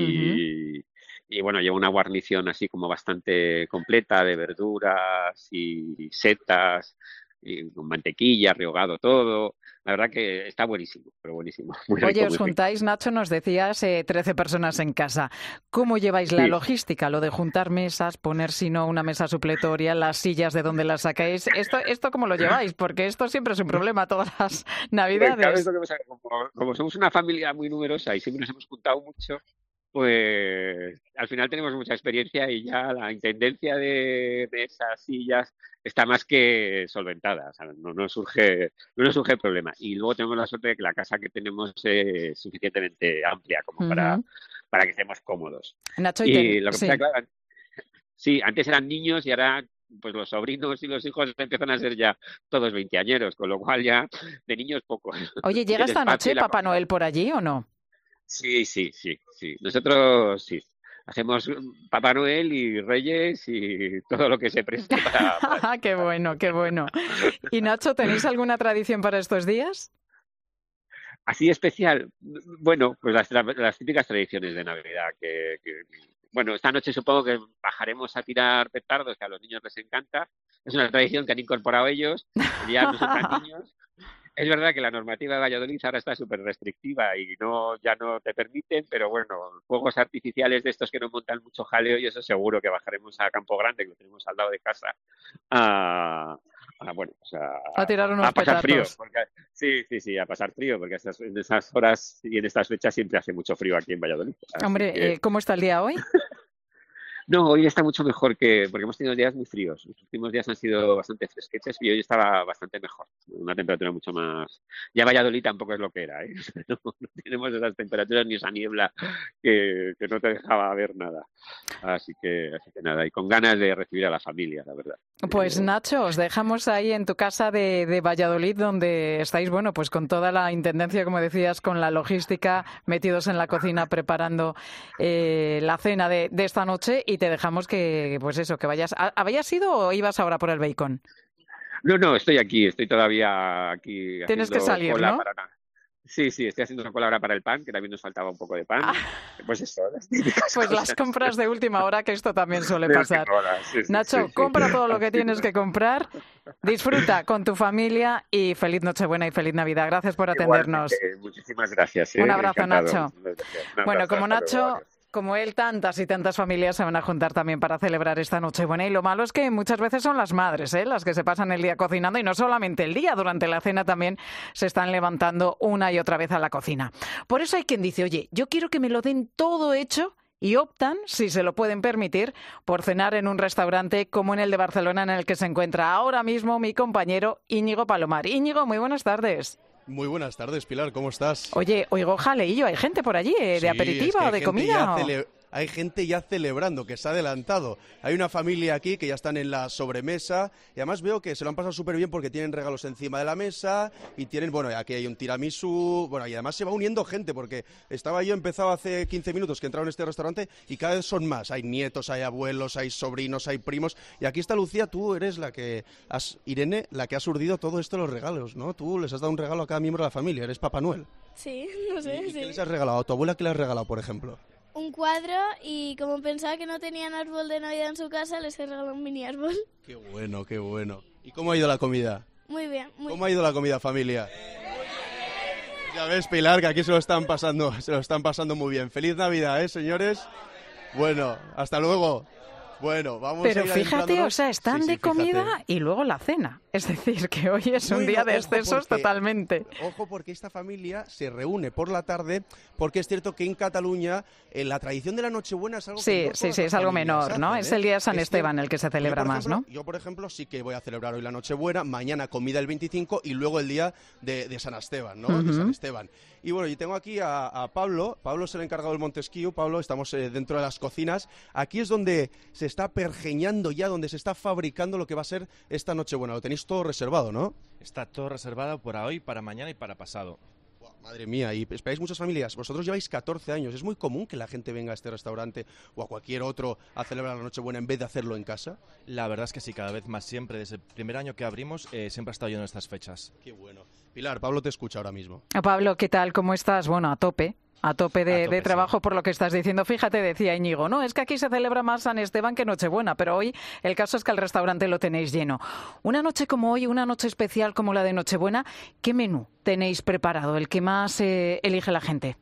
Y, uh-huh. y bueno, lleva una guarnición así como bastante completa de verduras y setas, y con mantequilla, rehogado todo. La verdad que está buenísimo, pero buenísimo. Muy Oye, rico, os muy juntáis, rico. Nacho, nos decías, eh, trece personas en casa. ¿Cómo lleváis la Sí. logística? Lo de juntar mesas, poner, si no, una mesa supletoria, las sillas de donde las sacáis. ¿Esto, esto cómo lo lleváis? Porque esto siempre es un problema todas las Navidades. Pues, ¿sabes lo que pasa? Como, como somos una familia muy numerosa y siempre nos hemos juntado mucho, pues al final tenemos mucha experiencia y ya la intendencia de, de esas sillas está más que solventada, o sea, no nos surge no nos surge problema. Y luego tenemos la suerte de que la casa que tenemos es suficientemente amplia como uh-huh. para, para que estemos cómodos. Nacho, y y te... lo que sí. pasa, claro, sí, antes eran niños y ahora pues los sobrinos y los hijos empiezan a ser ya todos veinteañeros, con lo cual ya de niños pocos. Oye, ¿llega esta noche Papá Noel por allí o no? Sí, sí, sí, sí. Nosotros sí. Hacemos Papá Noel y Reyes y todo lo que se preste para... para... ¡Qué bueno, qué bueno! ¿Y Nacho, tenéis alguna tradición para estos días? Así especial. Bueno, pues las, las típicas tradiciones de Navidad. Que, que, bueno, esta noche supongo que bajaremos a tirar petardos, que a los niños les encanta. Es una tradición que han incorporado ellos. Ya no son tan niños. Es verdad que la normativa de Valladolid ahora está súper restrictiva y no ya no te permiten, pero bueno, fuegos artificiales de estos que no montan mucho jaleo y eso seguro que bajaremos a Campo Grande, que lo tenemos al lado de casa, a, a bueno, pues a, a tirar unos a pasar petazos. frío. Porque, sí, sí, sí, a pasar frío, porque esas, en esas horas y en estas fechas siempre hace mucho frío aquí en Valladolid. Hombre, que... eh, ¿cómo está el día hoy? No, hoy está mucho mejor que... porque hemos tenido días muy fríos. Los últimos días han sido bastante fresquetes y hoy estaba bastante mejor. Una temperatura mucho más... Ya Valladolid tampoco es lo que era, ¿eh? No, no tenemos esas temperaturas ni esa niebla que, que no te dejaba ver nada. Así que, así que nada, y con ganas de recibir a la familia, la verdad. Pues Nacho, os dejamos ahí en tu casa de, de Valladolid, donde estáis, bueno, pues con toda la intendencia, como decías, con la logística, metidos en la cocina preparando eh, la cena de, de esta noche. Y te dejamos que, pues eso, que vayas. ¿Habías ido o ibas ahora por el bacon? No, no, estoy aquí, estoy todavía aquí. Tienes que salir, ¿no? Para... Sí, sí, estoy haciendo una cola ahora para el pan, que también nos faltaba un poco de pan. Ah. Pues eso, las Pues cosas. Las compras de última hora, que esto también suele de pasar. Hora, sí, sí, Nacho, sí, sí. compra todo lo que tienes que comprar, disfruta con tu familia y feliz Nochebuena y feliz Navidad. Gracias por atendernos. Igualmente, muchísimas gracias. ¿eh? Un abrazo, Encantado. Nacho. Un abrazo, bueno, como Nacho... luego, Como él, tantas y tantas familias se van a juntar también para celebrar esta Nochebuena. Y lo malo es que muchas veces son las madres, ¿eh? las que se pasan el día cocinando. Y no solamente el día, durante la cena también se están levantando una y otra vez a la cocina. Por eso hay quien dice, oye, yo quiero que me lo den todo hecho. Y optan, si se lo pueden permitir, por cenar en un restaurante como en el de Barcelona, en el que se encuentra ahora mismo mi compañero Íñigo Palomar. Íñigo, muy buenas tardes. Muy buenas tardes, Pilar, ¿cómo estás? Oye, oigo jaleillo, ¿hay gente por allí eh, de sí, aperitivo es que o de comida? Cele... Hay gente ya celebrando, que se ha adelantado. Hay una familia aquí que ya están en la sobremesa y además veo que se lo han pasado súper bien porque tienen regalos encima de la mesa y tienen, bueno, aquí hay un tiramisú, bueno, y además se va uniendo gente porque estaba yo, empezaba hace quince minutos que entraba en este restaurante y cada vez son más. Hay nietos, hay abuelos, hay sobrinos, hay primos y aquí está Lucía, tú eres la que has, Irene, la que has urdido todo esto de los regalos, ¿no? Tú les has dado un regalo a cada miembro de la familia, eres Papá Noel. Sí, no sé, ¿Y, sí. ¿Qué les has regalado? ¿A tu abuela qué le has regalado, por ejemplo? Un cuadro y como pensaba que no tenían árbol de Navidad en su casa, les he regalado un mini árbol. Qué bueno, qué bueno. ¿Y cómo ha ido la comida? Muy bien. Muy ¿Cómo ha ido la comida, familia? Ya ves, Pilar, que aquí se lo están pasando, se lo están pasando muy bien. Feliz Navidad, ¿eh, señores? Bueno, hasta luego. Bueno, vamos Pero a ir fíjate, o sea, están sí, sí, de comida fíjate. y luego la cena. Es decir, que hoy es un Bueno, día de ojo, excesos porque- totalmente. Ojo, porque esta familia se reúne por la tarde, porque es cierto que en Cataluña eh, la tradición de la Nochebuena es algo que Sí, no sí, todas sí, las es algo familias menor, ¿no? hacen, Es ¿eh? el día de San Es Esteban cierto. el que se Yo, celebra por más, ¿no? ejemplo, Yo, por ejemplo, sí que voy a celebrar hoy la Nochebuena, mañana comida el veinticinco y luego el día de, de San Esteban, ¿no? De San Ujú. Esteban. Y bueno, y tengo aquí a, a Pablo. Pablo es el encargado del Montesquieu. Pablo, estamos eh, dentro de las cocinas. Aquí es donde se está pergeñando ya, donde se está fabricando lo que va a ser esta Nochebuena. Lo tenéis todo reservado, ¿no? Está todo reservado para hoy, para mañana y para pasado. Madre mía, y esperáis muchas familias. Vosotros lleváis catorce años. ¿Es muy común que la gente venga a este restaurante o a cualquier otro a celebrar la Nochebuena en vez de hacerlo en casa? La verdad es que sí, cada vez más siempre. Desde el primer año que abrimos eh, siempre ha estado lleno de estas fechas. Qué bueno. Pilar, Pablo te escucha ahora mismo. Pablo, ¿qué tal? ¿Cómo estás? Bueno, a tope. A tope de, A tope, de trabajo por lo que estás diciendo. Fíjate, decía Íñigo, no, es que aquí se celebra más San Esteban que Nochebuena, pero hoy el caso es que el restaurante lo tenéis lleno. Una noche como hoy, una noche especial como la de Nochebuena, ¿qué menú tenéis preparado, el que más eh, elige la gente?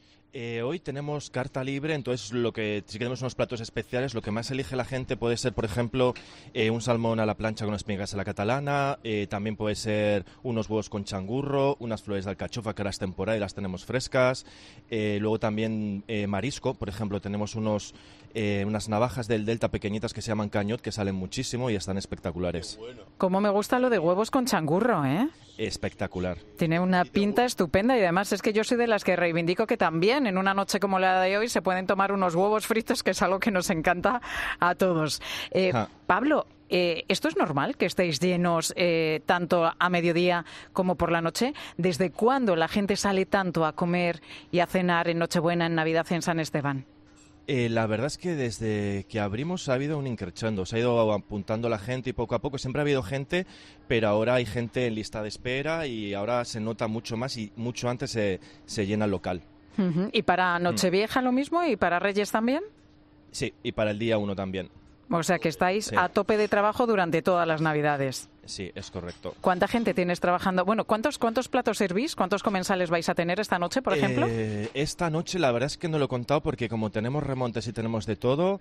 Eh, hoy tenemos carta libre, entonces lo que si queremos unos platos especiales, lo que más elige la gente puede ser, por ejemplo, eh, un salmón a la plancha con espinacas a la catalana, eh, también puede ser unos huevos con changurro, unas flores de alcachofa que ahora es temporada y las tenemos frescas, eh, luego también eh, marisco, por ejemplo, tenemos unos eh, unas navajas del Delta pequeñitas que se llaman cañot, que salen muchísimo y están espectaculares. Cómo me gusta lo de huevos con changurro, ¿eh? Espectacular. Tiene una pinta estupenda y además es que yo soy de las que reivindico que también en una noche como la de hoy se pueden tomar unos huevos fritos, que es algo que nos encanta a todos. Eh, Ja. Pablo, eh, ¿esto es normal que estéis llenos eh, tanto a mediodía como por la noche? ¿Desde cuándo la gente sale tanto a comer y a cenar en Nochebuena, en Navidad, en San Esteban? Eh, la verdad es que desde que abrimos ha habido un increchendo, se ha ido apuntando la gente y poco a poco siempre ha habido gente, pero ahora hay gente en lista de espera y ahora se nota mucho más y mucho antes se, se llena el local. Ujú. ¿Y para Nochevieja lo mismo y para Reyes también? Sí, y para el día uno también. O sea que estáis Sí. a tope de trabajo durante todas las Navidades. Sí, es correcto. ¿Cuánta gente tienes trabajando? Bueno, ¿cuántos, cuántos platos servís? ¿Cuántos comensales vais a tener esta noche, por ejemplo? Eh, esta noche la verdad es que no lo he contado porque como tenemos remontes y tenemos de todo,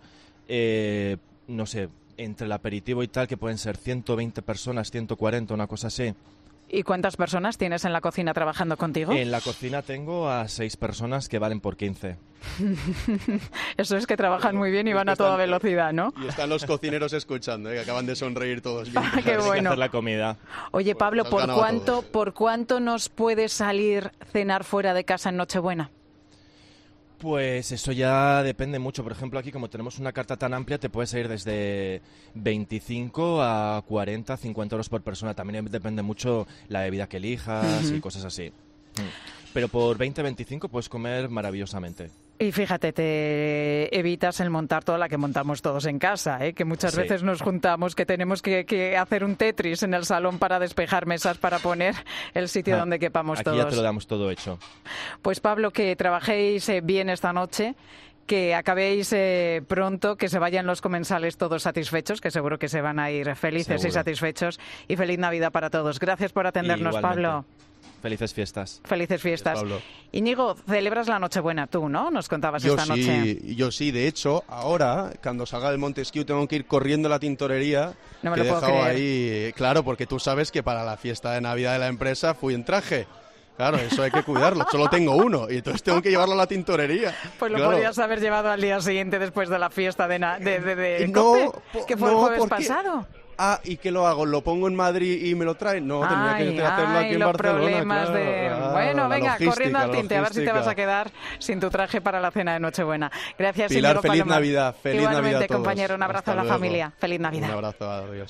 eh, no sé, entre el aperitivo y tal, que pueden ser ciento veinte personas, ciento cuarenta, una cosa así. ¿Y cuántas personas tienes en la cocina trabajando contigo? En la cocina tengo a seis personas que valen por quince. Eso es que trabajan muy bien y van a toda velocidad, ¿no? Y están los cocineros escuchando, ¿eh? Que acaban de sonreír todos. Bien. Qué Hay que bueno. hacer la comida. Oye, Pablo, has ¿por ganado a cuánto, todos. ¿por cuánto nos puede salir cenar fuera de casa en Nochebuena? Pues eso ya depende mucho. Por ejemplo, aquí como tenemos una carta tan amplia, te puedes ir desde veinticinco a cuarenta, cincuenta euros por persona. También depende mucho la bebida que elijas Ujú. y cosas así. Mm. Pero por veinte, veinticinco puedes comer maravillosamente. Y fíjate, te evitas el montar toda la que montamos todos en casa, ¿eh? Que muchas Sí. veces nos juntamos, que tenemos que, que hacer un Tetris en el salón para despejar mesas, para poner el sitio Ah, donde quepamos aquí todos. ya te lo damos todo hecho. Pues Pablo, que trabajéis eh, bien esta noche, que acabéis eh, pronto, que se vayan los comensales todos satisfechos, que seguro que se van a ir felices y Seguro. satisfechos. Y feliz Navidad para todos. Gracias por atendernos, Igualmente. Pablo. Felices fiestas. Felices fiestas. Pablo. Íñigo, celebras la Nochebuena tú, ¿no? Nos contabas Yo esta sí, noche. yo sí. De hecho, ahora, cuando salga del Montesquieu, tengo que ir corriendo a la tintorería. No me que lo he puedo dejado creer. ahí. Claro, porque tú sabes que para la fiesta de Navidad de la empresa fui en traje. Claro, eso hay que cuidarlo. Solo tengo uno y entonces tengo que llevarlo a la tintorería. Pues lo Claro. podías haber llevado al día siguiente después de la fiesta de, na- de, de, de Y no, Cope, po- que fue el no, jueves porque- pasado. Ah, ¿y qué lo hago? ¿Lo pongo en Madrid y me lo traen? No, tendría Ay, que hacerlo ay, aquí en los Barcelona. problemas claro. de... Ah, bueno, la venga, logística, corriendo al la tinte, a ver si te logística. vas a quedar sin tu traje para la cena de Nochebuena. Gracias, Pilar, Íñigo feliz Palomar. Navidad, feliz Igualmente, Navidad a todos. compañero, un abrazo Hasta a la luego. familia. Feliz Navidad. Un abrazo, adiós.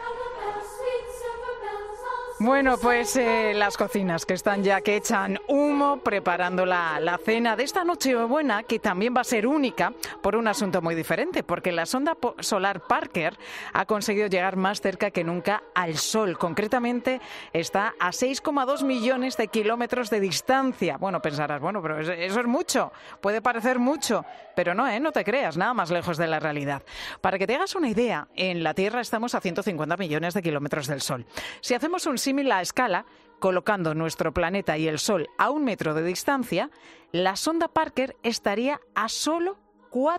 Bueno, pues eh, las cocinas que están ya, que echan humo preparando la, la cena de esta Nochebuena, que también va a ser única por un asunto muy diferente, porque la sonda po- solar Parker ha conseguido llegar más cerca que nunca al Sol. Concretamente está a seis coma dos millones de kilómetros de distancia. Bueno, pensarás, bueno, pero eso, eso es mucho, puede parecer mucho, pero no, ¿eh? No te creas, nada más lejos de la realidad. Para que te hagas una idea, en la Tierra estamos a ciento cincuenta millones de kilómetros del Sol. Si hacemos un símil a escala, colocando nuestro planeta y el Sol a un metro de distancia, la sonda Parker estaría a solo cuatro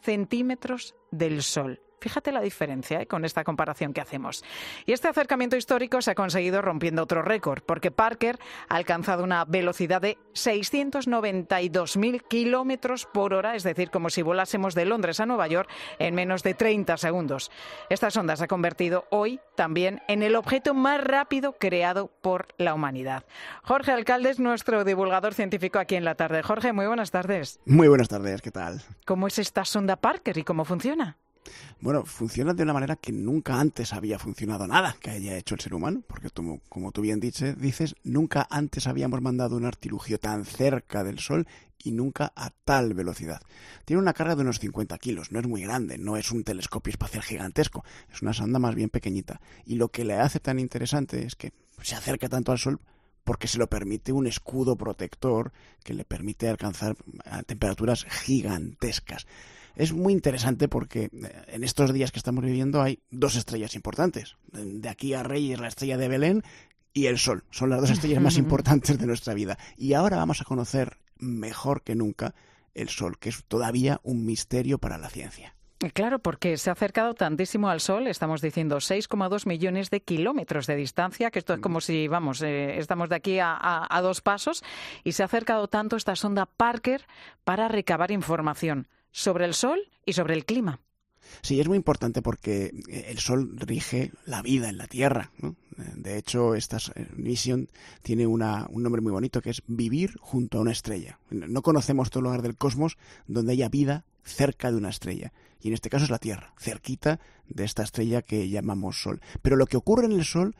centímetros del Sol. Fíjate la diferencia ¿eh? con esta comparación que hacemos. Y este acercamiento histórico se ha conseguido rompiendo otro récord, porque Parker ha alcanzado una velocidad de seiscientos noventa y dos mil kilómetros por hora, es decir, como si volásemos de Londres a Nueva York en menos de treinta segundos. Esta sonda se ha convertido hoy también en el objeto más rápido creado por la humanidad. Jorge Alcalde es nuestro divulgador científico aquí en La Tarde. Jorge, muy buenas tardes. Muy buenas tardes, ¿qué tal? ¿Cómo es esta sonda Parker y cómo funciona? Bueno, funciona de una manera que nunca antes había funcionado nada que haya hecho el ser humano, porque tú, como tú bien dices, dices, nunca antes habíamos mandado un artilugio tan cerca del Sol y nunca a tal velocidad. Tiene una carga de unos cincuenta kilos, no es muy grande, no es un telescopio espacial gigantesco, es una sonda más bien pequeñita. Y lo que le hace tan interesante es que se acerca tanto al Sol porque se lo permite un escudo protector que le permite alcanzar a temperaturas gigantescas. Es muy interesante porque en estos días que estamos viviendo hay dos estrellas importantes. De aquí a Reyes, la estrella de Belén y el Sol. Son las dos estrellas más importantes de nuestra vida. Y ahora vamos a conocer mejor que nunca el Sol, que es todavía un misterio para la ciencia. Claro, porque se ha acercado tantísimo al Sol, estamos diciendo seis coma dos millones de kilómetros de distancia, que esto es como si, vamos, eh, estamos de aquí a, a, a dos pasos, y se ha acercado tanto esta sonda Parker para recabar información sobre el Sol y sobre el clima. Sí, es muy importante porque el Sol rige la vida en la Tierra, ¿no? De hecho, esta misión tiene una, un nombre muy bonito que es Vivir junto a una estrella. No conocemos otro lugar del cosmos donde haya vida cerca de una estrella. Y en este caso es la Tierra, cerquita de esta estrella que llamamos Sol. Pero lo que ocurre en el Sol,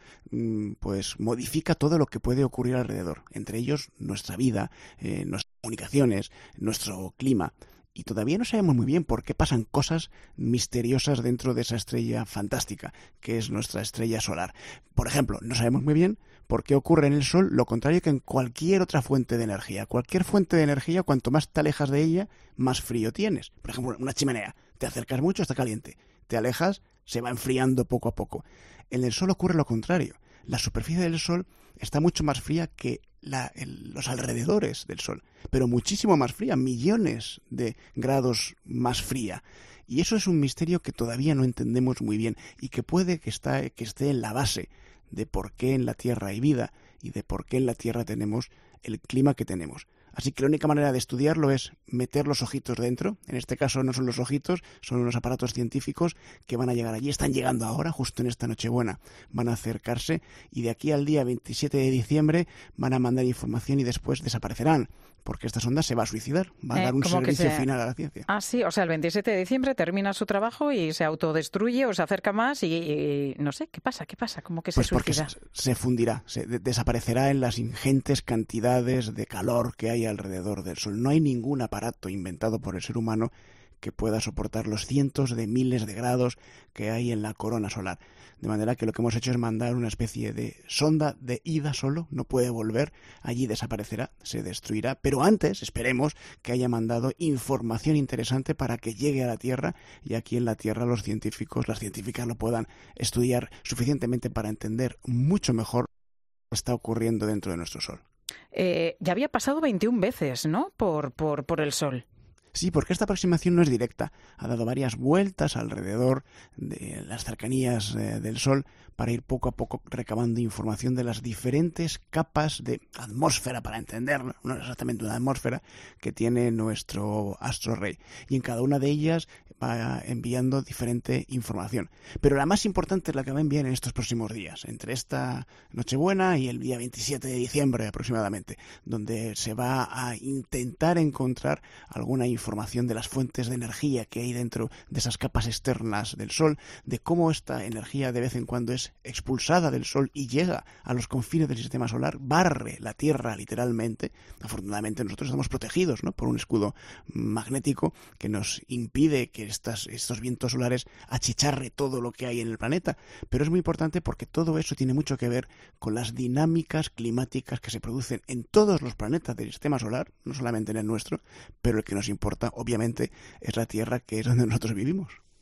pues modifica todo lo que puede ocurrir alrededor. Entre ellos, nuestra vida, eh, nuestras comunicaciones, nuestro clima. Y todavía no sabemos muy bien por qué pasan cosas misteriosas dentro de esa estrella fantástica, que es nuestra estrella solar. Por ejemplo, no sabemos muy bien por qué ocurre en el Sol lo contrario que en cualquier otra fuente de energía. Cualquier fuente de energía, cuanto más te alejas de ella, más frío tienes. Por ejemplo, una chimenea. Te acercas mucho, está caliente. Te alejas, se va enfriando poco a poco. En el Sol ocurre lo contrario. La superficie del Sol está mucho más fría que la, el, los alrededores del Sol, pero muchísimo más fría, millones de grados más fría. Y eso es un misterio que todavía no entendemos muy bien y que puede que, está, que esté en la base de por qué en la Tierra hay vida y de por qué en la Tierra tenemos el clima que tenemos. Así que la única manera de estudiarlo es meter los ojitos dentro. En este caso no son los ojitos, son unos aparatos científicos que van a llegar allí. Están llegando ahora, justo en esta Nochebuena. Van a acercarse y de aquí al día veintisiete de diciembre van a mandar información y después desaparecerán. Porque esta sonda se va a suicidar, va a eh, dar un servicio se... final a la ciencia. Ah, sí, o sea, el veintisiete de diciembre termina su trabajo y se autodestruye o se acerca más y, y no sé, ¿qué pasa? ¿Qué pasa? ¿Cómo que se pues suicida? Porque se, se fundirá, se de, desaparecerá en las ingentes cantidades de calor que hay alrededor del Sol. No hay ningún aparato inventado por el ser humano que pueda soportar los cientos de miles de grados que hay en la corona solar. De manera que lo que hemos hecho es mandar una especie de sonda de ida solo, no puede volver, allí desaparecerá, se destruirá, pero antes esperemos que haya mandado información interesante para que llegue a la Tierra y aquí en la Tierra los científicos, las científicas lo puedan estudiar suficientemente para entender mucho mejor lo que está ocurriendo dentro de nuestro Sol. Eh, ya había pasado veintiuna veces, ¿no?, por, por, por el Sol. Sí, porque esta aproximación no es directa. Ha dado varias vueltas alrededor de las cercanías eh, del Sol para ir poco a poco recabando información de las diferentes capas de atmósfera, para entenderlo, no es exactamente una atmósfera, que tiene nuestro astro rey. Y en cada una de ellas va enviando diferente información. Pero la más importante es la que va a enviar en estos próximos días, entre esta Nochebuena y el día veintisiete de diciembre aproximadamente, donde se va a intentar encontrar alguna información información de las fuentes de energía que hay dentro de esas capas externas del Sol, de cómo esta energía de vez en cuando es expulsada del Sol y llega a los confines del sistema solar, barre la Tierra literalmente. Afortunadamente nosotros estamos protegidos, ¿no?, por un escudo magnético que nos impide que estas, estos vientos solares achicharre todo lo que hay en el planeta. Pero es muy importante porque todo eso tiene mucho que ver con las dinámicas climáticas que se producen en todos los planetas del sistema solar, no solamente en el nuestro, pero el que nos importa obviamente es la Tierra, que es donde nosotros vivimos.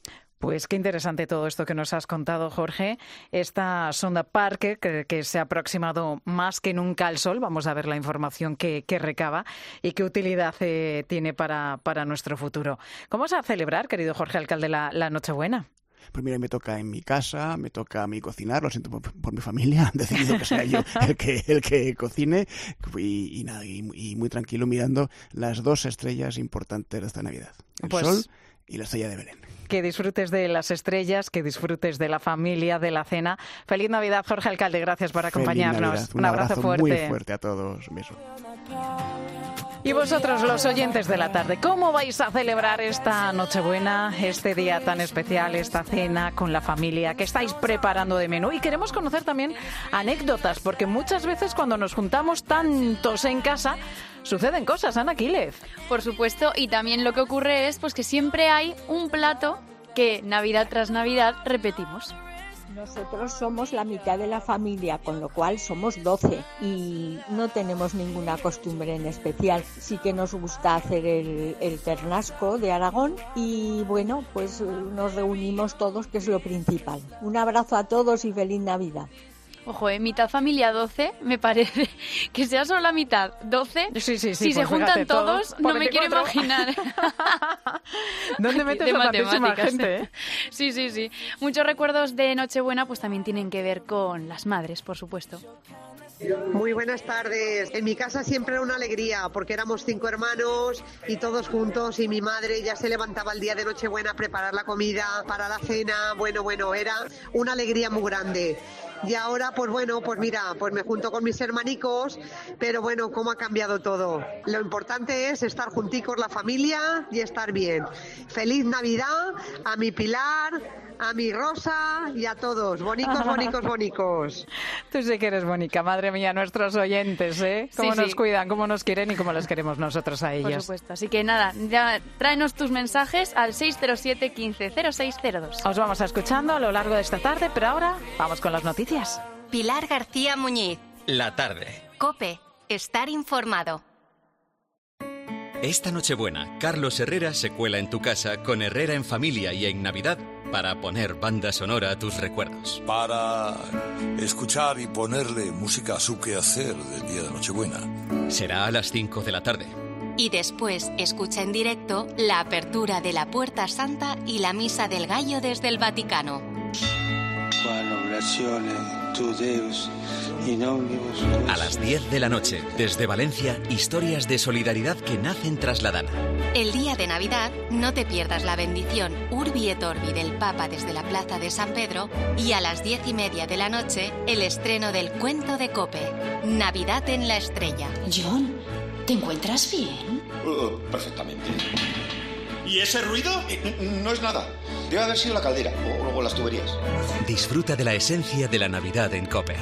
Pues qué interesante todo esto que nos has contado, Jorge. Esta sonda Parker, que, que se ha aproximado más que nunca al Sol, vamos a ver la información que, que recaba y qué utilidad eh, tiene para, para nuestro futuro. ¿Cómo vas a celebrar, querido Jorge Alcalde, la, la Nochebuena? Pues mira, me toca en mi casa, me toca a mí cocinar, lo siento por, por mi familia, han decidido que sea yo el que, el que cocine y, y nada, y, y muy tranquilo mirando las dos estrellas importantes de esta Navidad, el pues, Sol y la estrella de Belén. Que disfrutes de las estrellas, que disfrutes de la familia, de la cena. Feliz Navidad, Jorge Alcalde, gracias por acompañarnos. Un, Un abrazo, abrazo fuerte. muy fuerte a todos, un beso. Y vosotros, los oyentes de la tarde, ¿cómo vais a celebrar esta Nochebuena, este día tan especial, esta cena con la familia? ¿Qué estáis preparando de menú? Y queremos conocer también anécdotas, porque muchas veces cuando nos juntamos tantos en casa, suceden cosas. Ana Quílez. Por supuesto, y también lo que ocurre es pues que siempre hay un plato que Navidad tras Navidad repetimos. Nosotros somos la mitad de la familia, con lo cual somos doce y no tenemos ninguna costumbre en especial. Sí que nos gusta hacer el, el ternasco de Aragón y bueno, pues nos reunimos todos, que es lo principal. Un abrazo a todos y feliz Navidad. Ojo, ¿eh? Mitad familia doce, me parece que sea solo la mitad doce. Sí, sí, sí. Si pues se juntan todos, todos no me quiero imaginar. ¿Dónde metes a tantísima gente? ¿eh? Sí, sí, sí. Muchos recuerdos de Nochebuena pues también tienen que ver con las madres, por supuesto. Muy buenas tardes. En mi casa siempre era una alegría porque éramos cinco hermanos y todos juntos y mi madre ya se levantaba el día de Nochebuena a preparar la comida para la cena. Bueno, bueno, era una alegría muy grande. Y ahora, pues bueno, pues mira, pues me junto con mis hermanicos, pero bueno, cómo ha cambiado todo. Lo importante es estar junticos la familia y estar bien. Feliz Navidad a mi Pilar, a mi Rosa y a todos. Bonicos, bonicos, bonicos. Tú sí que eres bonica, madre mía, nuestros oyentes, ¿eh? Cómo Sí, nos sí. cuidan, cómo nos quieren y cómo los queremos nosotros a ellos. Por supuesto. Así que nada, ya tráenos tus mensajes al seis cero siete, quince, cero seis cero dos. Os vamos escuchando a lo largo de esta tarde, pero ahora vamos con las noticias. Pilar García Muñiz. La tarde. COPE. Estar informado. Esta Nochebuena, Carlos Herrera se cuela en tu casa con Herrera en familia y en Navidad para poner banda sonora a tus recuerdos. Para escuchar y ponerle música a su quehacer del día de Nochebuena. Será a las cinco de la tarde. Y después escucha en directo la apertura de la Puerta Santa y la Misa del Gallo desde el Vaticano. A las diez de la noche, desde Valencia, historias de solidaridad que nacen tras la dana. El día de Navidad, no te pierdas la bendición Urbi et Orbi del Papa desde la Plaza de San Pedro y a las diez y media de la noche, el estreno del cuento de COPE, Navidad en la Estrella. John, ¿te encuentras bien? Uh, perfectamente. ¿Y ese ruido? Eh, no es nada. Debe haber sido la caldera o luego las tuberías. Disfruta de la esencia de la Navidad en COPE.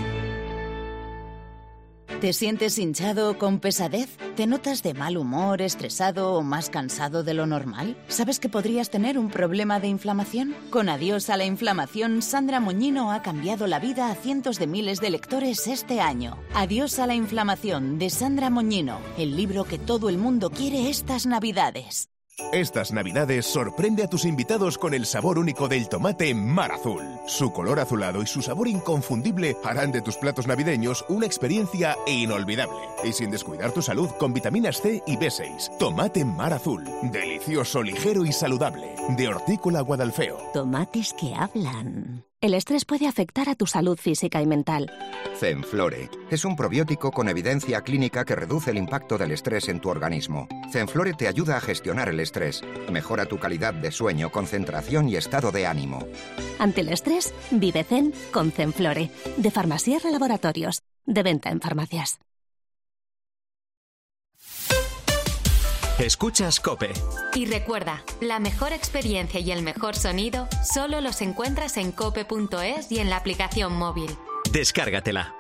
¿Te sientes hinchado o con pesadez? ¿Te notas de mal humor, estresado o más cansado de lo normal? ¿Sabes que podrías tener un problema de inflamación? Con Adiós a la inflamación, Sandra Moñino ha cambiado la vida a cientos de miles de lectores este año. Adiós a la inflamación, de Sandra Moñino, el libro que todo el mundo quiere estas Navidades. Estas Navidades sorprende a tus invitados con el sabor único del tomate Mar Azul. Su color azulado y su sabor inconfundible harán de tus platos navideños una experiencia inolvidable. Y sin descuidar tu salud con vitaminas C y B seis. Tomate Mar Azul. Delicioso, ligero y saludable. De Hortícola Guadalfeo. Tomates que hablan. El estrés puede afectar a tu salud física y mental. Zenflore es un probiótico con evidencia clínica que reduce el impacto del estrés en tu organismo. Zenflore te ayuda a gestionar el estrés, mejora tu calidad de sueño, concentración y estado de ánimo. Ante el estrés, vive Zen con Zenflore, de Farmasierra Laboratorios, de venta en farmacias. Escuchas COPE. Y recuerda, la mejor experiencia y el mejor sonido solo los encuentras en cope punto es y en la aplicación móvil. Descárgatela.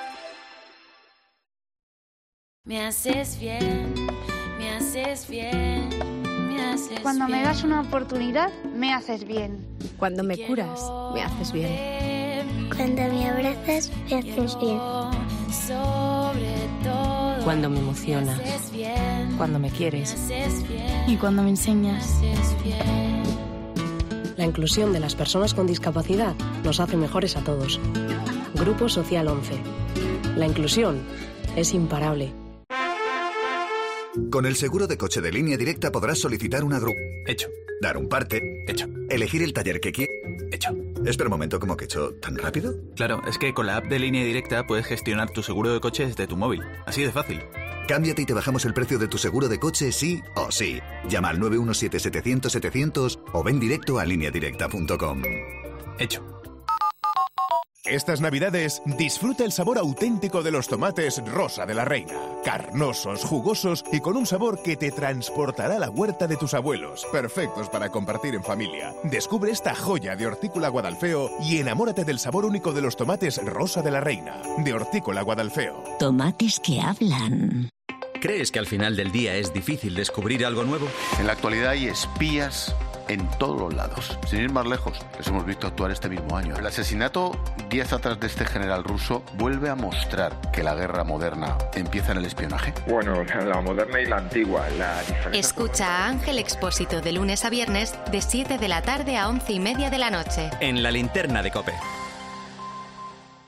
Me haces bien, me haces bien, me haces Cuando bien. me das una oportunidad, me haces bien. Cuando me curas, me haces bien. Cuando me abrazas, me haces bien. Sobre todo, Cuando me emocionas. me haces bien, Cuando me quieres. me haces bien, Y cuando me enseñas. me haces bien. La inclusión de las personas con discapacidad nos hace mejores a todos. Grupo Social once. La inclusión es imparable. Con el seguro de coche de Línea Directa podrás solicitar una grúa. Hecho. Dar un parte. Hecho. Elegir el taller que quieres. Hecho. Espera un momento, ¿cómo que hecho? ¿Tan rápido? Claro, es que con la app de Línea Directa puedes gestionar tu seguro de coche desde tu móvil. Así de fácil. Cámbiate y te bajamos el precio de tu seguro de coche sí o sí. Llama al nueve uno siete setecientos setecientos o ven directo a línea directa punto com. Hecho. Estas Navidades disfruta el sabor auténtico de los tomates Rosa de la Reina. Carnosos, jugosos y con un sabor que te transportará a la huerta de tus abuelos. Perfectos para compartir en familia. Descubre esta joya de Hortícola Guadalfeo y enamórate del sabor único de los tomates Rosa de la Reina. De Hortícola Guadalfeo. Tomates que hablan. ¿Crees que al final del día es difícil descubrir algo nuevo? En la actualidad hay espías en todos los lados. Sin ir más lejos, les hemos visto actuar este mismo año. El asesinato días atrás de este general ruso vuelve a mostrar que la guerra moderna empieza en el espionaje. Bueno, la moderna y la antigua. La diferencia... Escucha a Ángel Expósito de lunes a viernes de siete de la tarde a once y media de la noche. En La Linterna de COPE.